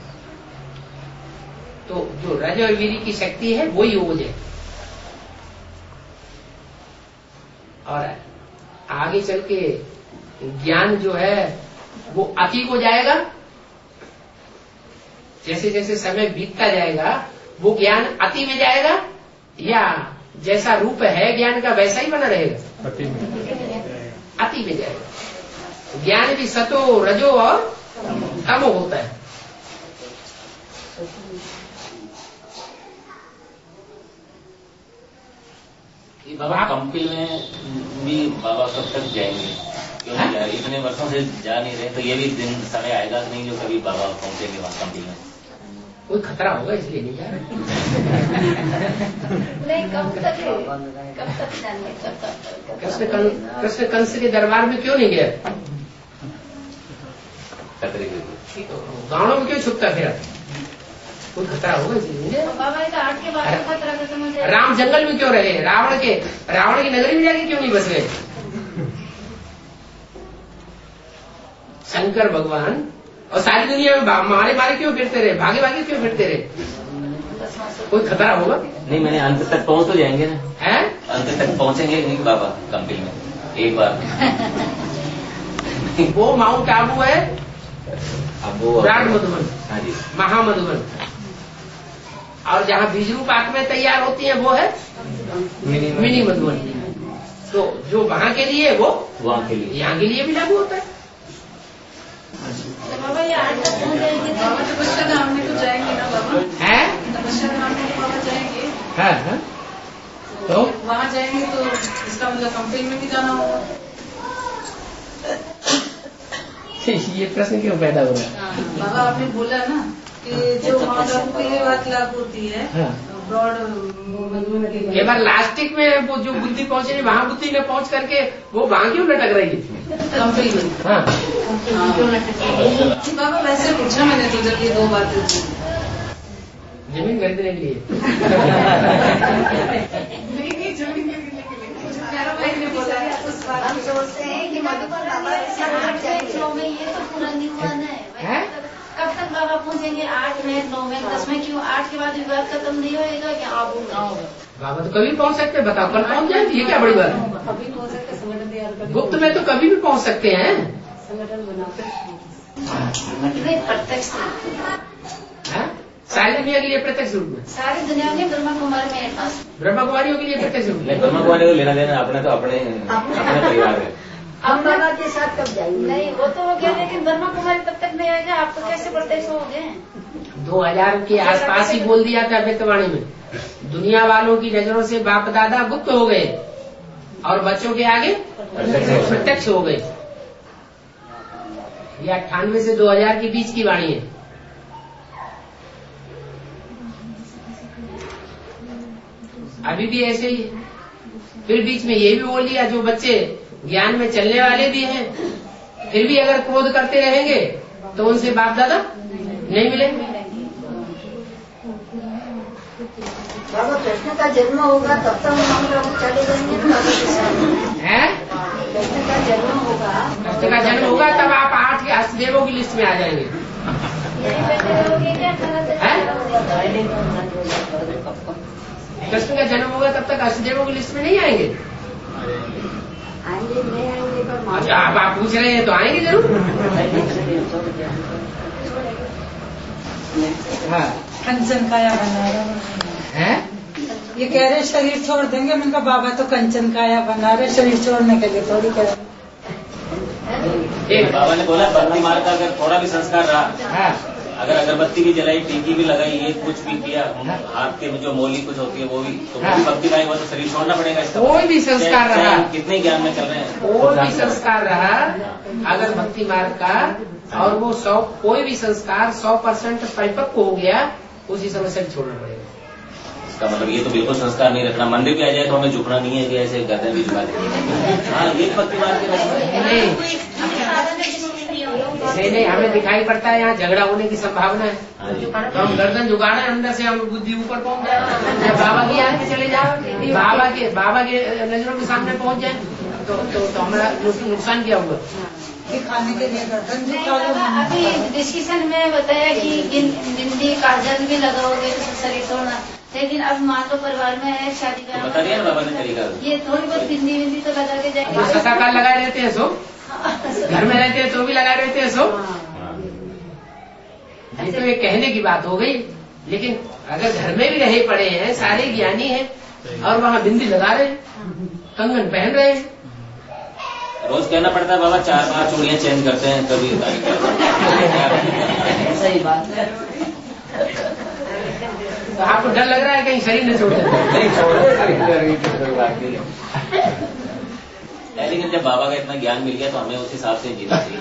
तो जो रज और वीर्य की शक्ति है वही ओज है। और आगे चल के ज्ञान जो है वो अति को जाएगा। जैसे जैसे समय बीतता जाएगा वो ज्ञान अति में जाएगा, या जैसा रूप है ज्ञान का वैसा ही बना रहेगा? अति में अति में जाएगा। ज्ञान भी सतो रजो और तमो होता है। बाबा कंपी में भी बाबा कब तक जाएंगे? क्योंकि इतने वर्षों से जा नहीं रहे, तो ये भी दिन समय आएगा कि नहीं जो कभी बाबा पहुंचेंगे वहां कंपी में? कोई खतरा होगा इसलिए नहीं जा रहे। नहीं, कब तक है? कब तक जाने? कब तक? कृष्ण कृष्ण कंस के दरबार में क्यों नहीं गया? गाँव में क्यों छुपता फिरा? कोई खतरा होगा इसलिए। बाबा का आठ के बाद खतरा खत्म हो जाएगा। राम जंगल में क्यों रहे? रावण के रावण की नगरी में जाके क्यों नहीं बस गए? शंकर भगवान और सारी दुनिया में मारे मारे क्यों फिरते रहे? भागे भागे क्यों फिरते रहे? कोई खतरा होगा? नहीं, मैंने अंत तक पहुंच तो जाएंगे ना। है अंत तक पहुंचेंगे नहीं बाबा कंपी में एक बार? वो माउंट आबू है, अब वो ब्राड मधुबन, हाँ जी, महामधुबन, और जहाँ बीजरू पाक में तैयार होती है वो है मिनी मधुबन। तो जो वहाँ के लिए वो वहाँ के लिए, यहाँ के लिए भी लागू होता है। बाबा ये आठ तक पहुँच जाएंगे। बाबा तपस्या धाम में तो जाएंगे ना बाबा? है तपस्या धाम में तो बाबा जाएंगे। है, है? तो वहाँ जाएंगे तो इसका मतलब कंपनी में भी जाना होगा। ये प्रश्न क्यों पैदा हो रहा है? बाबा आपने बोला ना कि जो माता को ये बात लागू होती है ब्रॉड एक बार लास्टिक में वो जो बुद्धि पहुंचे नहीं वहाँ बुद्धि ने पहुंच करके वो वहाँ क्यों लटक रही है? कंपनी में। हाँ बाबा वैसे पूछा मैंने तो जब ये दो बातें थी। जमीन खरीदने के लिए। हम सोचते हैं कि मधुकर बाबा में ये तो पूरा निर्माण है। कब तक बाबा पहुँचेंगे? आठ में, नौ में, दस में? क्यों आठ के बाद विवाद खत्म नहीं होएगा क्या? आप बाबा तो कभी पहुँच सकते हैं, बताओ कल पहुँच जाएंगे, ये क्या बड़ी बात है? कभी पहुँच सकते, संगठन तैयार कर, गुप्त में तो कभी भी पहुँच सकते हैं। संगठन बनाते नहीं, प्रत्यक्ष सारी दुनिया के लिए प्रत्यक्ष रूप में, सारी दुनिया में ब्रह्मा कुमारी में पास ब्रह्मा कुमारियों के लिए प्रत्यक्ष रूप में। ब्रह्मा कुमारी को लेना देना अपने तो अपने अपने परिवार है। हम बाबा के साथ कब जाएंगे? नहीं, वो तो वो कह रहे कि ब्रह्मा कुमारी तब तक नहीं आएगा। आप तो कैसे प्रत्यक्ष हो गए? दो हजार के आसपास ही बोल दिया था व्यक्तवाणी में। दुनिया वालों की नजरों से बाप दादा गुप्त हो गए और बच्चों के आगे प्रत्यक्ष हो गए। ये अट्ठानवे से दो हजार के बीच की वाणी है। अभी भी ऐसे ही है। फिर बीच में ये भी बोल दिया जो बच्चे ज्ञान में चलने वाले भी हैं, फिर भी अगर क्रोध करते रहेंगे तो उनसे बाप दादा नहीं मिलेंगे। बाबा कृष्ण का जन्म होगा तब तक हम लोग चले जाएंगे बाबा के साथ। है कृष्ण का जन्म होगा, कृष्ण का जन्म होगा तब आप आठ के अष्टदेवों की लिस्ट में आ जाएंगे। यही बैठे रहोगे क्या? कृष्ण का जन्म होगा तब तक अष्टदेवों की लिस्ट में नहीं आएंगे। आएंगे नहीं आएंगे पर अच्छा आप, आप पूछ रहे हैं तो आएंगे जरूर। हाँ कंचन काया बना रहे है, ये कह रहे शरीर छोड़ देंगे। मैंने कहा बाबा तो कंचन काया बना रहे, शरीर छोड़ने के लिए थोड़ी कह रहे। बाबा ने बोला बत्ती मार का अगर थोड़ा भी संस्कार रहा, हाँ अगर अगरबत्ती भी जलाई, टीकी भी लगाई, ये कुछ भी किया, हाथ के जो मोली कुछ होती है वो भी, तो हाँ। भक्ति का तो शरीर छोड़ना पड़ेगा। इसका कोई भी संस्कार रहा, कितने ज्ञान में चल रहे हैं, कोई भी संस्कार रहा अगर भक्ति मार्ग का, और वो सौ कोई भी संस्कार सौ परसेंट परिपक्व हो गया, उसी समय से छोड़ना पड़ेगा। इसका मतलब ये तो बिल्कुल संस्कार नहीं रखना। मंदिर भी आ जाए तो हमें झुकना नहीं है कि ऐसे गर्दन भी झुका दें। हाँ ये भक्ति मार्ग के नहीं नहीं नहीं हमें दिखाई पड़ता है यहाँ झगड़ा होने की संभावना है, तो हम गर्दन झुका रहे हैं, अंदर से हम बुद्धि ऊपर पहुंच जाए, बाबा के यहाँ के चले जाओ, बाबा के बाबा के नजरों के सामने पहुंच जाए तो तो, तो हमारा नुकसान क्या हुआ? खाने के लिए गर्दन झुका लो। अभी डिस्कशन में बताया कि बिंदी काजल भी लगाओगे तो शरीर छोड़ना, लेकिन अब मान लो परिवार में है शादी का बता दिया ना बाबा ने तरीका। ये थोड़ी बहुत बिंदी बिंदी तो लगा के जाएंगे। सताकार लगाए रहते हैं सो, घर में रहते हैं तो भी लगाए रहते हैं सो। ये तो एक कहने की बात हो गई, लेकिन अगर घर में भी रहे पड़े हैं, सारे ज्ञानी हैं और वहाँ बिंदी लगा रहे हैं, कंगन पहन रहे हैं। रोज कहना पड़ता है बाबा चार पांच चूड़ियां चेंज करते हैं तभी सही बात है। तो आपको डर लग रहा है कहीं शरीर न छोड़ दे? नहीं छोड़ लेकिन जब बाबा का इतना ज्ञान मिल गया तो हमें उस हिसाब से जीना चाहिए।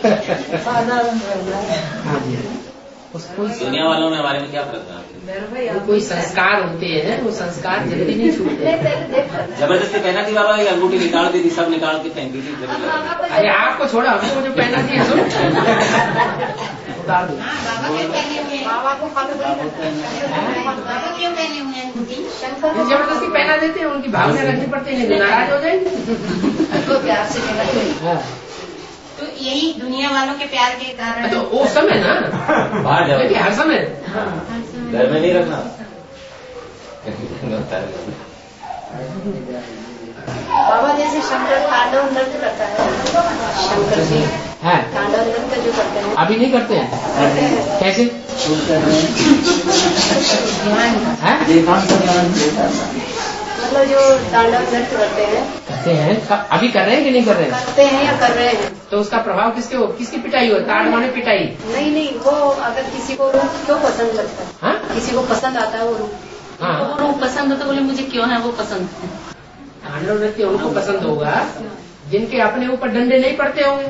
दुनिया वालों में हमारे में क्या फर्क है? वो कोई संस्कार होते हैं, वो संस्कार जल्दी नहीं छूटते। जबरदस्ती पहना थी बाबा, ये अंगूठी निकाल दी थी, सब निकाल के फेंकी थी। अरे आपको छोड़ा, हमको जो पहना थी सुन उतार दो। बाबा को बाबा क्यों पहने हुए हैं? जबरदस्ती पहना देते हैं, उनकी भावना रखनी पड़ती है, नहीं नाराज हो जाएंगे। तो प्यार से कहना चाहिए। तो यही दुनिया वालों के प्यार के कारण। तो वो समय ना बाहर जाओ, हर समय घर में नहीं रखना। बाबा जैसे शंकर तांडव नृत्य करता है, शंकर जी है तांडव नृत्य जो करते हैं अभी नहीं करते हैं। कैसे मतलब जो तांडव नृत्य करते हैं करते हैं, अभी कर रहे हैं कि नहीं कर रहे हैं? करते हैं या कर रहे हैं। तो उसका प्रभाव किसके हो, किसकी पिटाई हो? ताड़ माने पिटाई? नहीं नहीं, वो अगर किसी को रूप क्यों पसंद लगता है, हाँ? किसी को पसंद आता है वो रूप, हाँ। वो रूप पसंद होता, बोले मुझे क्यों है वो पसंद। तांडव नृत्य उनको पसंद होगा जिनके अपने ऊपर डंडे नहीं पड़ते होंगे।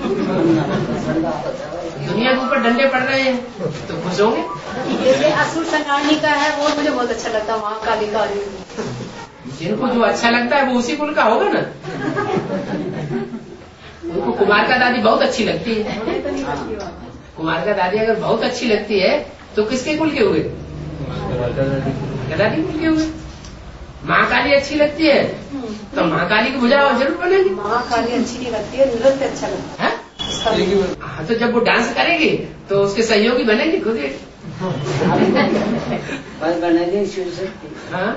दुनिया के ऊपर डंडे पड़ रहे हैं तो खुश होंगे। जैसे असुर संगारणी का है, वो मुझे बहुत अच्छा लगता है, वहाँ काली काली। जिनको जो अच्छा लगता है वो उसी कुल का होगा ना। उनको कुमार का दादी बहुत अच्छी लगती है। कुमार का दादी अगर बहुत अच्छी लगती है तो किसके कुल के हुए? दादी कुल के हुए। महाकाली अच्छी लगती है तो महाकाली की भुजा जरूर बनेगी। महाकाली अच्छी नहीं लगती है, नृत्य अच्छा लगता है। हाँ, तो जब वो डांस करेगी तो उसके सहयोगी बनेगी खुद ही। बनेगी शिव शक्ति। हाँ,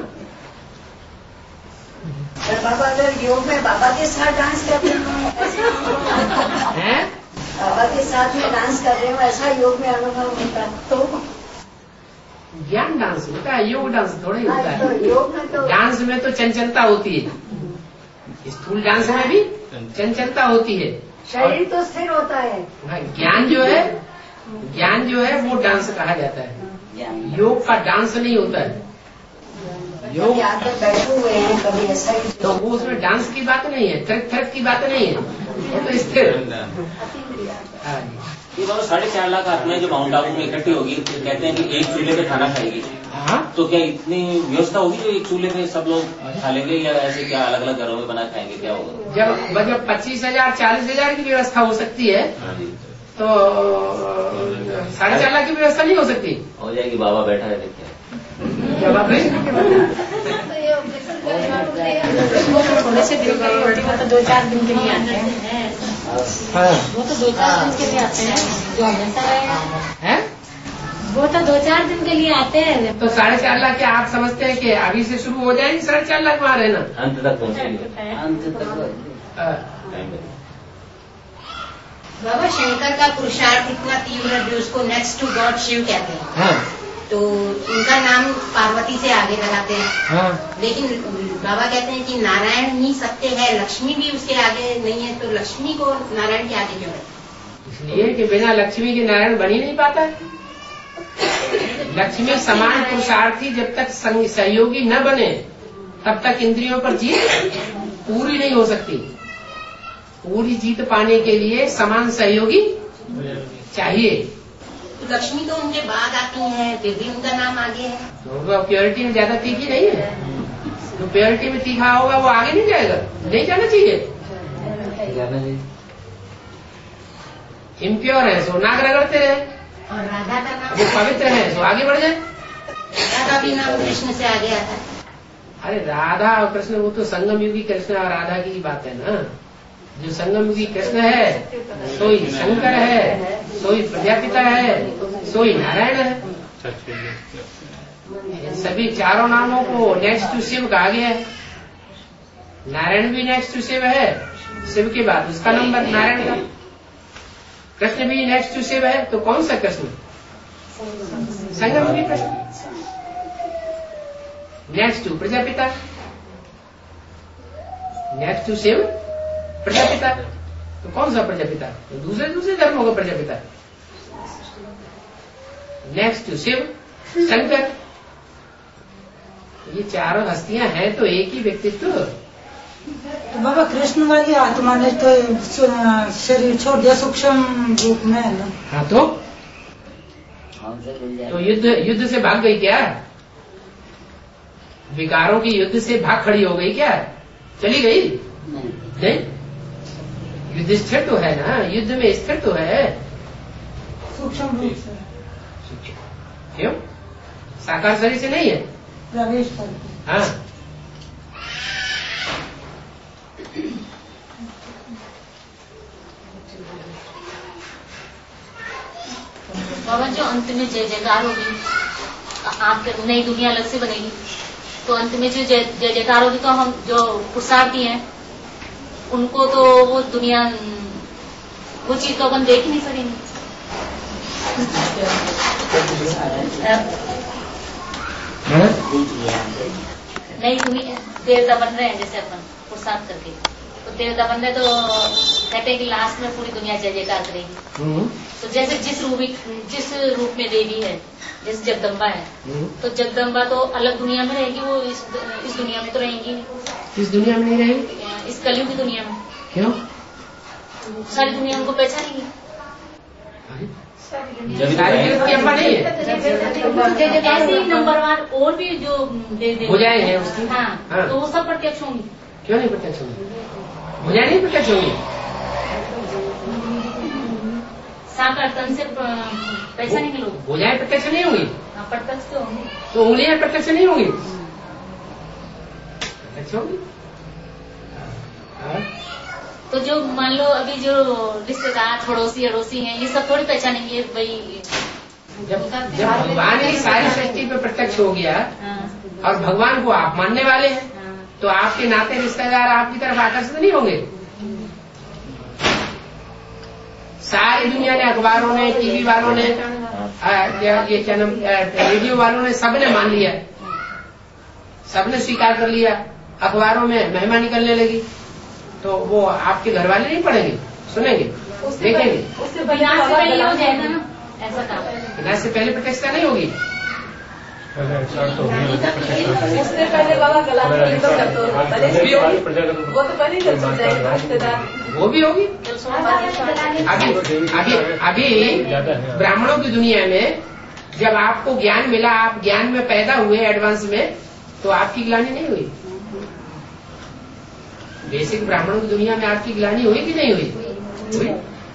बाबा अगर योग में बाबा के साथ डांस कर रहे हो, बाबा के साथ में डांस कर रहे हो, ऐसा योग में अनुभव होता है तो ज्ञान डांस होता है, योग डांस थोड़ा ही होता है। तो योग में तो डांस में तो चंचलता होती है, स्थूल डांस में भी चंचलता होती है। शरीर तो स्थिर होता है। ज्ञान जो है, ज्ञान जो है वो डांस कहा जाता है। योग का डांस नहीं होता है। योग आकर बैठे हुए हैं कभी ऐसा ही, तो वो उसमें डांस की बात नहीं है, थरक थरक की बात नहीं है, वो तो स्थिर। ये बाबा साढ़े चार लाख आत्माएं जो माउंट आबू में इकट्ठी होगी, कहते हैं कि एक चूल्हे पे खाना खाएगी। हाँ, तो क्या इतनी व्यवस्था होगी जो एक चूल्हे पे सब लोग खा लेंगे, या ऐसे क्या अलग अलग घरों में बना खाएंगे, क्या होगा? जब जब पच्चीस हजार चालीस हजार की व्यवस्था हो सकती है तो साढ़े चार लाख की व्यवस्था नहीं हो सकती। हो जाएगी, बाबा बैठा है देखिए। जवाब थोड़े से दिन के लिए, वो तो दो चार दिन के लिए आते हैं। वो तो दो चार दिन के लिए आते हैं, जो हमेशा है वो तो दो चार दिन के लिए आते हैं। तो साढ़े चार लाख क्या आप समझते हैं कि अभी से शुरू हो जाएंगे साढ़े चार लाख वहाँ रहना? अंत तक पहुँचेंगे, अंत तक। बाबा शंकर का पुरुषार्थ इतना तीव्र है जो उसको नेक्स्ट टू गॉड शिव कहते हैं। हाँ, तो उनका नाम पार्वती से आगे लगाते हैं। हाँ। लेकिन बाबा कहते हैं कि नारायण ही सत्य है, लक्ष्मी भी उसके आगे नहीं है, तो लक्ष्मी को नारायण के आगे क्यों है? इसलिए कि बिना लक्ष्मी के नारायण बन ही नहीं पाता है। लक्ष्मी समान पुरुषार्थी जब तक सहयोगी न बने तब तक इंद्रियों पर जीत पूरी नहीं हो सकती। पूरी जीत पाने के लिए समान सहयोगी चाहिए। तो लक्ष्मी तो उनके बाद आती है, फिर भी उनका नाम आगे है। तो प्योरिटी में ज्यादा तीखी नहीं है, तो प्योरिटी में तीखा होगा वो आगे नहीं जाएगा, नहीं जाना चाहिए। इम्प्योर है सो नाक रगड़ते रहे, और राधा का नाम, वो पवित्र है सो आगे बढ़ जाए। राधा का भी नाम कृष्ण से आगे आता है। अरे राधा और कृष्ण वो तो संगम युगी कृष्ण और राधा की बात है ना। जो संगम युगी कृष्ण है सोई शंकर है, सोई प्रजापिता है, सोई नारायण है। सभी चारों नामों को नेक्स्ट टू शिव कहा गया है। नारायण भी नेक्स्ट टू शिव है, शिव के बाद उसका नंबर नारायण का। कृष्ण भी नेक्स्ट टू शिव है, तो कौन सा कृष्ण? संगम भी Krishna. Next to Prajapita, next to Shiv Prajapita, तो कौन सा प्रजापिता? तो दूसरे दूसरे धर्मों का प्रजापिता। Next to Shiv Shankar. ये चारों हस्तियां हैं तो एक ही व्यक्तित्व। तो बाबा कृष्ण वाली आत्मा ने तो शरीर छोड़ दिया सूक्ष्म रूप में है ना। हाँ तो तो युद्ध युद्ध से भाग गई क्या? विकारों की युद्ध से भाग खड़ी हो गई क्या? चली गई? नहीं, युद्ध स्थिर तो है ना, युद्ध में स्थिर तो है सूक्ष्म रूप से। क्यों? साकार शरीर से नहीं है, प्रवेश कर। हाँ। बाबा जो अंत में जय जयकार होगी, आप नई दुनिया अलग से बनेगी, तो अंत में जो जय जय जयकार होगी तो हम जो पुरुषार्थी हैं उनको तो वो दुनिया वो चीज तो अपन देख ही नहीं सकेंगे। नई दुनिया देवता बन रहे हैं जैसे अपन पुरुषार्थ करके, तो देवता बन रहे तो कहते हैं कि लास्ट में पूरी दुनिया जय जयकार करेगी। तो जैसे जिस रूप जिस रूप में देवी है, जैसे जगदम्बा है, तो जगदम्बा तो अलग दुनिया में रहेगी, वो इस, इस दुनिया में तो रहेंगी नहीं। इस दुनिया में नहीं रहेगी? इस कलयुग की दुनिया में। क्यों? सारी दुनिया उनको पहचानेगी। सारी अम्बा नहीं है, ऐसे ही नंबर वन और भी जो भुजाएं हैं उसकी, हाँ, हाँ। तो वो सब प्रत्यक्ष होंगी। क्यों नहीं प्रत्यक्ष होंगी? भुजाएं नहीं प्रत्यक्ष होंगी? साकार तन से पहचानेंगे लोग। भुजाएं प्रत्यक्ष नहीं होंगी? हाँ, प्रत्यक्ष तो होंगी। तो उंगलियां प्रत्यक्ष नहीं होंगी? प्रत्यक्ष होंगी। तो जो मान लो अभी जो रिश्तेदार पड़ोसी अड़ोसी हैं, ये सब थोड़ी पहचानेंगे भाई। जब जब भगवान ही सारी सृष्टि पे प्रत्यक्ष हो गया, हाँ। और भगवान को आप मानने वाले हैं, हाँ। तो आपके नाते रिश्तेदार आपकी तरफ आकर्षित नहीं होंगे? सारी दुनिया ने, अखबारों ने, टीवी वालों ने, ये क्या नाम, रेडियो वालों ने, सबने मान लिया, सबने स्वीकार कर लिया, अखबारों में महिमा निकलने लगी, तो वो आपके घर वाले नहीं पढ़ेंगे, सुनेंगे, देखेंगे? उससे विनाश से पहले हो जाएगा ना ऐसा काम। विनाश से पहले प्रतिष्ठा नहीं होगी? उससे पहले बाबा गला वो तो पहले ही रिश्तेदार वो भी होगी। अभी अभी अभी ब्राह्मणों की दुनिया में जब आपको ज्ञान मिला, आप ज्ञान में पैदा हुए एडवांस में, तो आपकी ग्लानि नहीं हुई? बेसिक ब्राह्मणों की दुनिया में आपकी ग्लानि हुई कि नहीं हुई? हुई।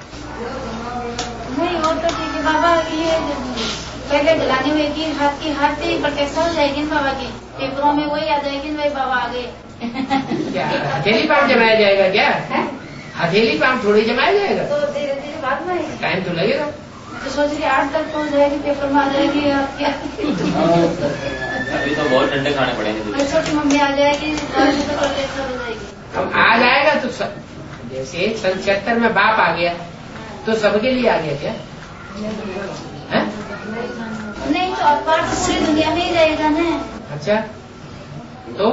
नहीं वो तो ठीक है बाबा, ये पहले गलानी हुई कि हाथ की हाथ से प्रत्यक्ष हो जाएगी ना बाबा की, पेपरों में वही आ जाएगी ना, भाई बाबा आ गए। क्या हथेली पाम जमाया जाएगा क्या? हथेली पाम थोड़ी जमाया जाएगा, तो धीरे धीरे बाद में टाइम तो लगेगा। तो सोच रही आठ तक पहुंच जाएगी, पेपर में आ जाएगी आपके। अभी तो बहुत ठंडे खाने पड़ेंगे। छोटी मम्मी आ जाएगी, तो प्रत्यक्ष हो जाएगी। अब आ जाएगा तो सब, जैसे सन छिहत्तर में बाप आ गया तो सबके लिए आ गया क्या? है? नहीं तो अखबार तो पूरी दुनिया में ही रहेगा ना। अच्छा, तो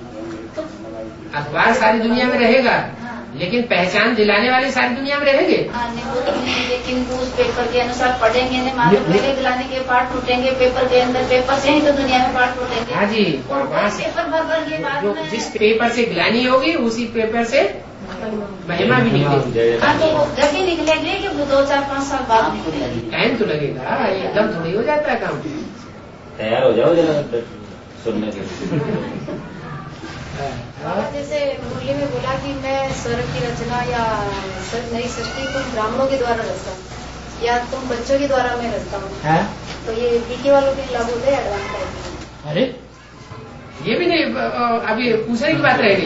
अखबार सारी दुनिया में रहेगा, लेकिन पहचान दिलाने वाले सारी दुनिया में रहेंगे। हाँ नहीं वो तो नहीं, लेकिन उस पेपर के अनुसार पढ़ेंगे ना, मात्र पहले दिलाने के पार्ट टूटेंगे पेपर के अंदर, पेपर से ही तो दुनिया में पार्ट टूटेंगे। हाँ जी, और वहाँ पेपर भर भर के बाद जो में जिस पेपर से ग्लानि होगी उसी पेपर से महिमा भी निकलेगी। हाँ तो वो जब ही निकलेगी कि वो दो चार पाँच साल बाद निकलेगी। टाइम तो लगेगा, एकदम थोड़ी हो जाता है काम। तैयार हो जाओ जरा सुनने के लिए। बाबा जैसे मुरली में बोला कि मैं स्वर्ग की रचना या नई सृष्टि तुम ब्राह्मणों के द्वारा रचता हूँ या तुम बच्चों के द्वारा मैं रचता हूँ, तो ये बीके वालों के लागू होते हैं एडवांस टाइप। अरे ये भी नहीं, अभी पूछने की बात रहेगी।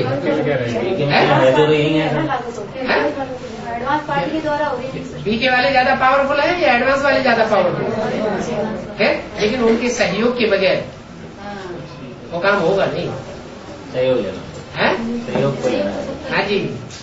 एडवांस पार्टी के द्वारा हो रही है। बीके वाले ज्यादा पावरफुल है या एडवांस वाले ज्यादा पावरफुल है? लेकिन उनके सहयोग के बगैर वो काम होगा नहीं। सहयोग लेना है, सहयोग को लेना। हाँ जी।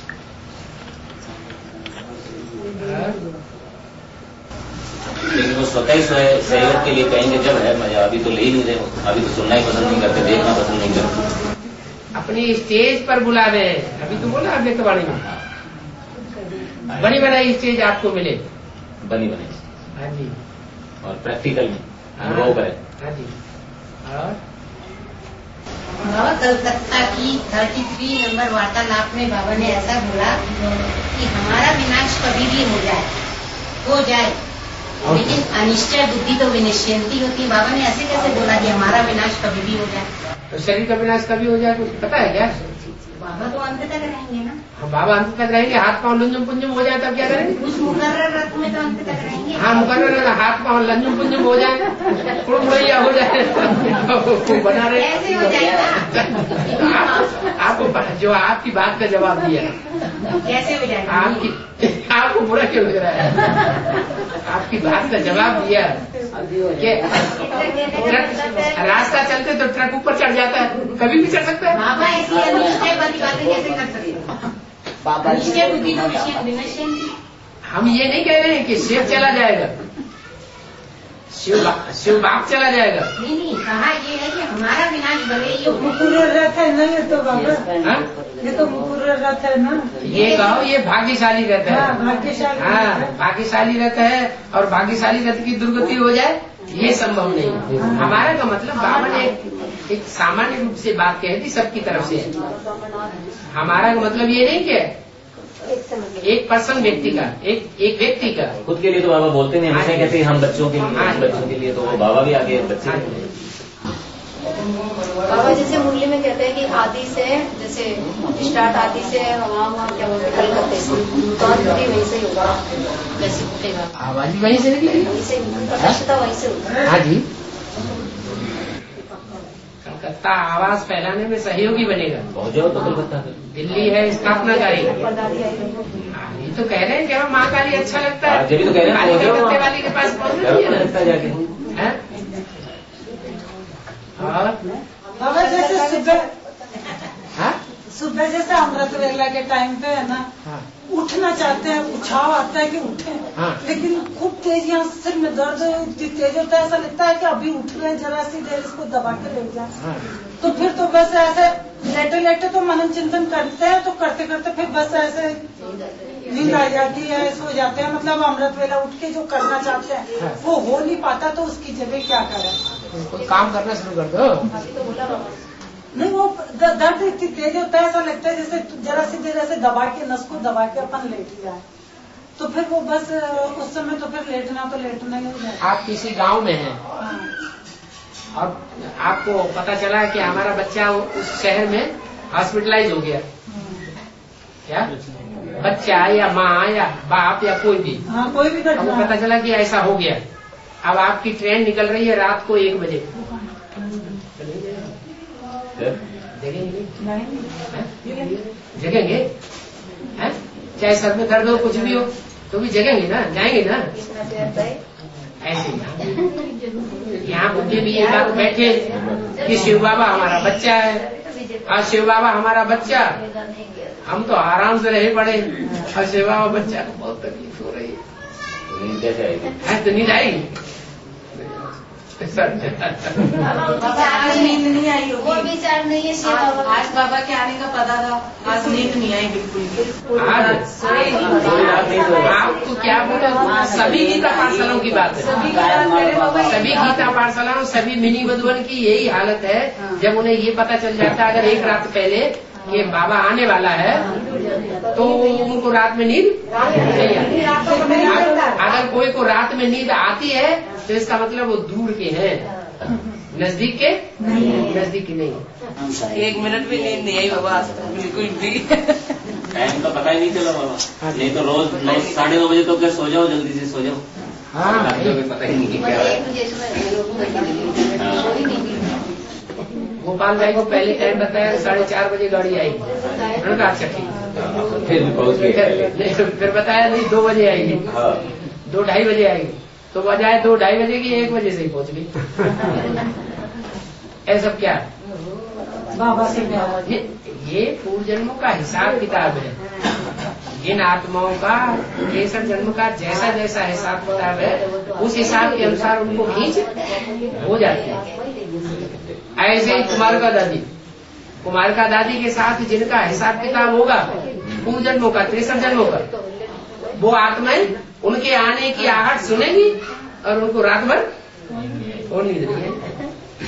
लेकिन वो स्वतः ही सहयोग के लिए कहेंगे जब है मजा। अभी तो ले ही नहीं रहे, अभी तो सुनना ही पसंद नहीं करते, देखना पसंद नहीं करते। अपनी स्टेज पर बुला रहे हैं। अभी तो बोला आपने तो बाणी में बनी बनाई स्टेज आपको मिले, बनी बनाई। हाँ जी। और प्रैक्टिकल में अनुभव करें। हाँ जी। और बाबा कलकत्ता की थर्टी थ्री नंबर वार्तालाप में बाबा ने ऐसा बोला कि हमारा विनाश कभी भी हो जाए हो जाए लेकिन अनिश्चय बुद्धि तो विनिश्चयंती होती है। बाबा ने ऐसे कैसे बोला कि हमारा विनाश कभी भी हो जाए? तो शरीर का विनाश कभी हो जाए कुछ पता है क्या? बाबा तो अंत तक रहेंगे ना। हाँ, बाबा अंत तक रहेंगे। हाथ पांव लंजुम पुंजुम हो जाए तब क्या करेंगे? उस मुकर्रर रथ में तो अंत तक रहेंगे। हाँ, मुकर्रर हाथ पांव लंजुम पुंजुम हो जाए, कुड़मुड़ैया हो जाए तो बना रहे। ऐसे हो जाएगा। आपको जो आपकी बात का जवाब दिया, कैसे हो जाएगा? आपकी आपको बुरा क्यों लग रहा है? आपकी बात का जवाब दिया कि रास्ता चलते तो ट्रक ऊपर चढ़ जाता है, कभी भी चढ़ सकता है। बाबा ऐसी अनिश्चय वाली बातें कैसे कर सकते? अनिश्चय बुद्धि तो विनिश्चयंती। हम ये नहीं कह रहे हैं कि शिव चला जाएगा, शिव शिव बाप चला जाएगा। नहीं नहीं, कहा ये है कि हमारा विनाश भले ही मुकुर्र रथ है ना ये तो बाबा, ये तो मुकुर्र रथ है ना। ये कहो ये भाग्यशाली रथ है। हाँ, भाग्यशाली। हाँ, भाग्यशाली रथ है। और भाग्यशाली रथ की दुर्गति हो जाए ये संभव नहीं। हमारा का मतलब बाबा ने एक सामान्य रूप से बात कह दी, सबकी तरफ से। हमारा का मतलब ये नहीं कि एक पर्सन व्यक्ति का, एक एक व्यक्ति का। खुद के लिए तो बाबा बोलते नहीं, हमेशा कहते हैं हम बच्चों के लिए, हम बच्चों के लिए। तो वो बाबा भी आगे बच्चे। बाबा जैसे मुरली में कहते हैं कि आदि से, जैसे स्टार्ट आदि से वहाँ वहाँ क्या बोलते हैं कलकत्ते से, तो अंत भी वहीं से ही होगा, जैसे उठेगा आवाज भी वहीं से निकलेगी, वहीं से प्रकाशता वहीं से होगा। हाँ जी। कलकत्ता आवाज फैलाने में सहयोगी बनेगा। पहुंच जाओ तो कलकत्ता। दिल्ली है स्थापनाकारी। ये तो कह रहे हैं कि हमें माँ काली अच्छा लगता है, जब भी तो कह रहे हैं कलकत्ते वाली के पास पहुंचना कलकत्ता जाके। और बाबा जैसे सुबह सुबह जैसे अमृत वेला के टाइम पे है ना, उठना चाहते हैं, उछाव आता है कि उठे, लेकिन खूब तेज यहाँ सिर में दर्द तेज होता है, ऐसा लगता है कि अभी उठ रहे हैं, जरा सी देर इसको दबा के लेट जाए। तो फिर तो बस ऐसे लेटे लेटे तो मनन चिंतन करते हैं, तो करते करते फिर बस ऐसे नींद आ जाती है, सो जाते हैं। मतलब अमृत वेला उठ के जो करना चाहते हैं वो हो नहीं पाता, तो उसकी जगह क्या करें? कोई काम करना शुरू कर दो। नहीं, वो दर्द इतनी तेज होता है, ऐसा लगता है जैसे जरा सी देर ऐसे दबा के, नस को दबा के अपन लेट जाए, तो फिर वो बस उस समय तो फिर लेटना तो लेटना ही हो जाए। आप किसी गांव में हैं और आपको पता चला कि हमारा बच्चा उस शहर में हॉस्पिटलाइज हो गया, क्या बच्चा या माँ या बाप या कोई भी, हाँ, कोई भी आपको पता चला कि ऐसा हो गया। अब आपकी ट्रेन निकल रही है रात को एक बजे, जगेंगे जगेंगे हैं? चाहे सर में दर्द हो, कुछ भी हो, तो भी जगेंगे ना, जाएंगे ना। ऐसे यहाँ बुद्धि भी ये बात बैठे कि शिव बाबा हमारा बच्चा है, और शिव बाबा हमारा बच्चा, हम तो आराम से रहे पड़े, और शिव बाबा बच्चा को बहुत तकलीफ हो रही है, तो नींद आएगी। आज नींद नहीं आई होगी, वो विचार नहीं है शिव बाबा। आज बाबा के आने का पता था, आज नींद नहीं आई बिल्कुल। आज आपको क्या बोला, सभी गीता पाठशालाओं की बात है, सभी गीता पाठशालाओं, सभी मिनी मधुबन की यही हालत है। जब उन्हें ये पता चल जाता है अगर एक रात पहले कि बाबा आने वाला है, तो उनको रात में नींद नहीं आती। अगर कोई को रात में नींद आती है तो इसका मतलब वो दूर के हैं, नजदीक के नजदीक के नहीं। एक मिनट भी नींद नहीं आई बाबा आज तक, बिल्कुल भी। टाइम का पता ही नहीं चला बाबा, नहीं तो रोज नौ साढ़े नौ बजे तो क्या सो जाओ, जल्दी से सो जाओ। हाँ, पता ही नहीं क्या गोपाल भाई को पहले टाइम बताया साढ़े चार बजे गाड़ी आएगी, उन्होंने कहा अच्छा ठीक, फिर पहुंच गए। फिर बताया नहीं दो बजे आएगी, दो ढाई बजे आएगी, तो बजाय दो ढाई बजे की एक बजे से ही पहुंच गई। ऐसा क्या बाबा से प्यार। ये, ये पूर्व जन्मों का हिसाब किताब है। जिन आत्माओं का केसर जन्म का जैसा जैसा हिसाब किताब है उस हिसाब के अनुसार उनको खींच हो जाती है। ऐसे ही कुमार का दादी कुमार का दादी के साथ जिनका हिसाब किताब होगा पूर्व जन्मों का तेसर जन्मों का, वो आत्माएं उनके आने की आहट सुनेंगी और उनको रात भर वो नींद नहीं है।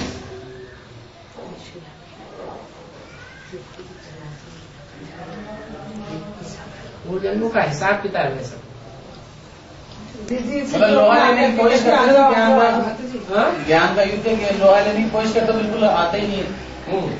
पूर्व जन्मों का हिसाब किताब है सब। लोहा लेने की कोशिश करते ज्ञान ज्ञान का युद्ध है, लोहा लेने की कोशिश करते बिल्कुल आता ही नहीं है।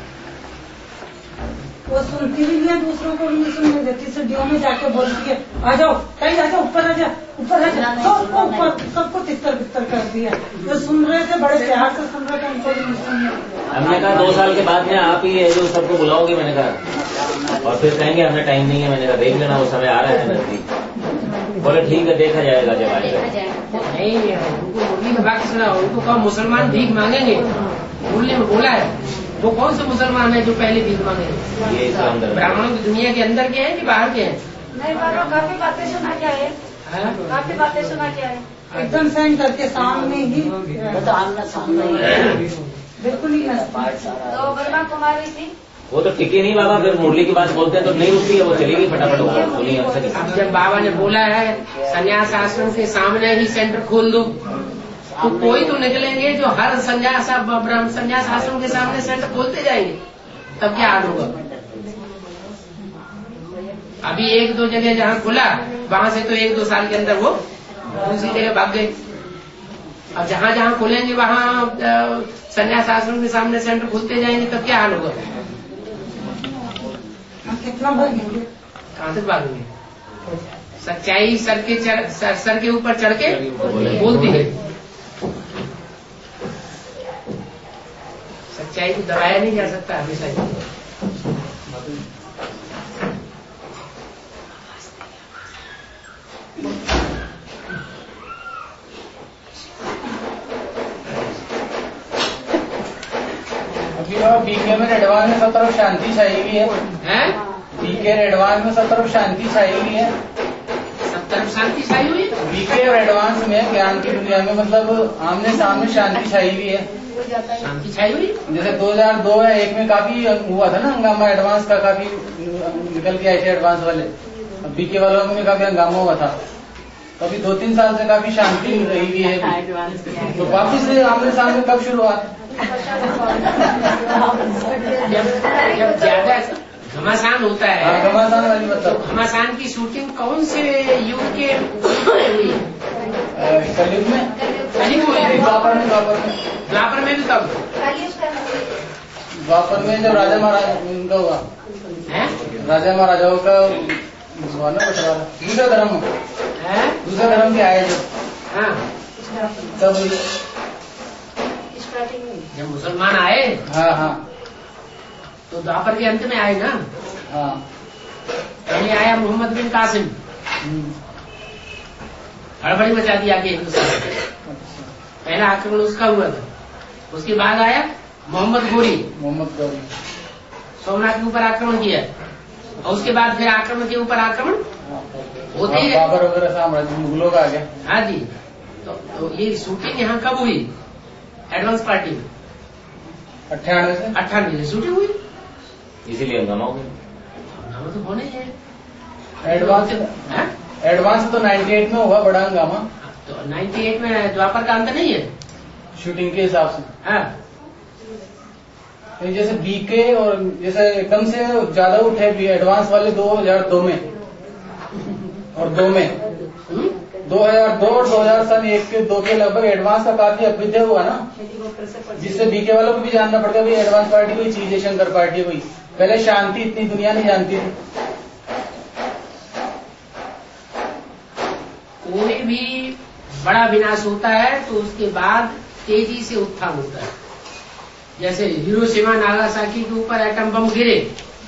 वो सुनती भी नहीं है, दूसरों को भी नहीं सुनने देती, सीढ़ियों में जाके बोलती है आ जाओ कहीं आ जाओ ऊपर आ जा ऊपर आ जा, सबको ऊपर सबको तितर बितर करती है। जो सुन रहे थे बड़े प्यार से सुन रहे थे उनको भी नहीं सुनने। हमने कहा दो साल के बाद में आप ही है जो सबको बुलाओगे, मैंने कहा, और फिर कहेंगे हमें टाइम नहीं है। मैंने कहा देख लेना वो समय आ रहा है नजदीक। बोले ठीक है देखा जाएगा जब आएगा। नहीं उनको मुरली में बात सुना, उनको कहा मुसलमान भीख मांगेंगे, मुरली में बोला है। वो कौन से मुसलमान है जो पहले भीख मांगेंगे? ये ब्राह्मणों की दुनिया के अंदर के हैं कि बाहर के हैं? नहीं बाबा काफी बातें सुना क्या है, काफी बातें सुना क्या है, एकदम सेंड करके सामने ही बिल्कुल ही तो ब्रह्मा कुमारी थी। वो तो टिके नहीं बाबा, फिर मुरली की बात बोलते हैं तो नहीं रुकती है, वो चलेगी फटाफट। बोलिए हमसे। अब जब बाबा ने बोला है संन्यास आश्रम के सामने ही सेंटर खोल दो, तो कोई तो निकलेंगे जो हर संन्यास ब्रह्म संन्यास आश्रम के सामने सेंटर खोलते जाएंगे, तब क्या हाल होगा? अभी एक दो जगह जहाँ खुला वहाँ से तो एक दो साल के अंदर वो दूसरी जगह भाग गए। अब जहाँ जहाँ खुलेंगे वहाँ संन्यास आश्रम के सामने सेंटर खुलते जाएंगे, तब क्या हाल होगा? कितना भागेंगे? कहाँ तक भागेंगे? सच्चाई सर के चर, सर, सर के ऊपर चढ़ के बोलती है। सच्चाई को दबाया नहीं जा सकता हमेशा ही। बीके में एडवांस में सब तरफ शांति छाई हुई है। बीके एडवांस में सब तरफ शांति छाई हुई है। सब तरफ शांति छाई हुई है। बीके और एडवांस में ज्ञान की दुनिया में मतलब आमने सामने शांति छाई हुई है। शांति छाई हुई। जैसे दो हजार दो या एक में काफी हुआ था ना हंगामा, एडवांस का काफी निकल के आए थे एडवांस वाले। बीके वालों में काफी हंगामा हुआ था। अभी दो तीन साल से काफी शांति रही हुई है। तो वापिस से आमने सामने कब शुरुआत? जब ज्यादा घमासान होता है। घमासान वाली मतलब घमासान की शूटिंग कौन से युग के हुई? कलयुग में। कलयुग में। द्वापर में द्वापर में द्वापर में भी कब? द्वापर में जब राजा महाराज उनका हुआ, राजा महाराजाओं का दूसरा धर्म दूसरा धर्म के आए जो तब जब मुसलमान आए। हाँ हाँ तो द्वापर के अंत में आए ना। हाँ पहले आया मोहम्मद बिन कासिम, हड़बड़ी मचा दिया कि हिंदुस्तान। पहला आक्रमण उसका हुआ था। उसके बाद आया मोहम्मद गोरी। मोहम्मद गोरी सोमनाथ के ऊपर आक्रमण किया, और उसके बाद फिर आक्रमण के ऊपर आक्रमण होते ही बाबर वगैरह साम्राज्य मुगलों का आ गया। हाँ जी। तो, तो ये शूटिंग यहाँ कब हुई? एडवांस पार्टी में अट्ठानवे से अट्ठानवे से शूटिंग हुई। इसीलिए हंगामा हो गया। हंगामा तो होने है। एडवांस एडवांस तो अट्ठानवे में हुआ बड़ा हंगामा। तो अट्ठानवे में द्वापर का अंत नहीं है शूटिंग के हिसाब से। हाँ जैसे बीके और जैसे एकदम से ज्यादा उठे भी एडवांस वाले दो हजार दो में और दो में दो हजार दो और दो हजार सन एक के दो के लगभग एडवांस का काफी अभ्युदय हुआ ना, जिससे बीके वालों को भी जानना पड़ता है एडवांस पार्टी कोई चीज है, शंकर पार्टी कोई। पहले शांति इतनी दुनिया नहीं जानती थी। कोई भी बड़ा विनाश होता है तो उसके बाद तेजी से उत्थान होता है। जैसे हिरोशिमा नागासाकी के ऊपर एटम बम गिरे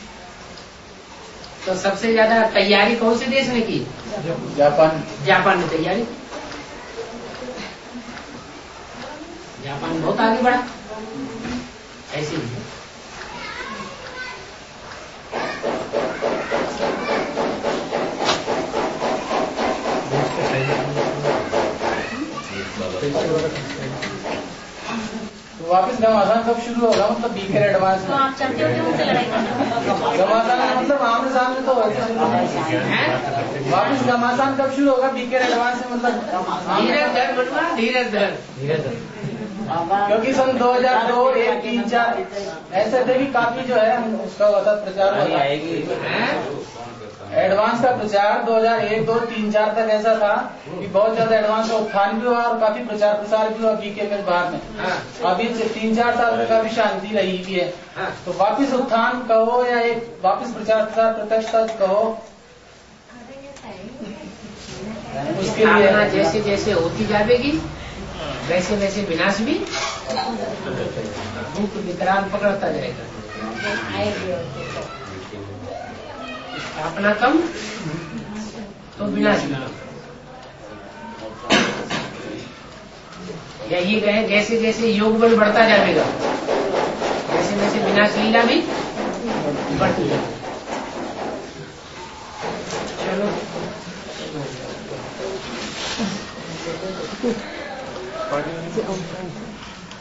तो सबसे ज्यादा तैयारी कौन से देश ने की? जापान। जापान ने तैयारी। जापान बहुत आगे बढ़ा। ऐसे ही तो वापस घमासान कब शुरू होगा, मतलब बीकर एडवांस में? आप चलते होते उनसे लड़ाई करते घमासान मतलब आमने सामने तो वैसे शुरू है। वापस घमासान कब शुरू होगा बीकर एडवांस में, मतलब धीरे धर बनवा, धीरे धर धीरे धर। क्योंकि सन दो हज़ार दो, एक, तीन, चार ऐसे थे भी काफी जो है उसका हुआ था प्रचार हुआ था। एडवांस का प्रचार दो हज़ार एक, दो, तीन, चार तक ऐसा था कि बहुत ज्यादा एडवांस का उत्थान भी हुआ और काफी प्रचार प्रसार भी हुआ बीके में बाहर में। अभी तीन चार साल तक काफी शांति रही भी है। तो वापिस उत्थान कहो या एक वापिस प्रचार प्रसार प्रत्यक्षता कहो, उसके लिए जैसे जैसे होती जाएगी वैसे वैसे विनाश भी दुख विकराल पकड़ता जाएगा। स्थापना कम तो विनाश भी। या ये कहें जैसे जैसे योग बल बढ़ता जाएगा वैसे वैसे विनाश लीला भी बढ़ती है। चलो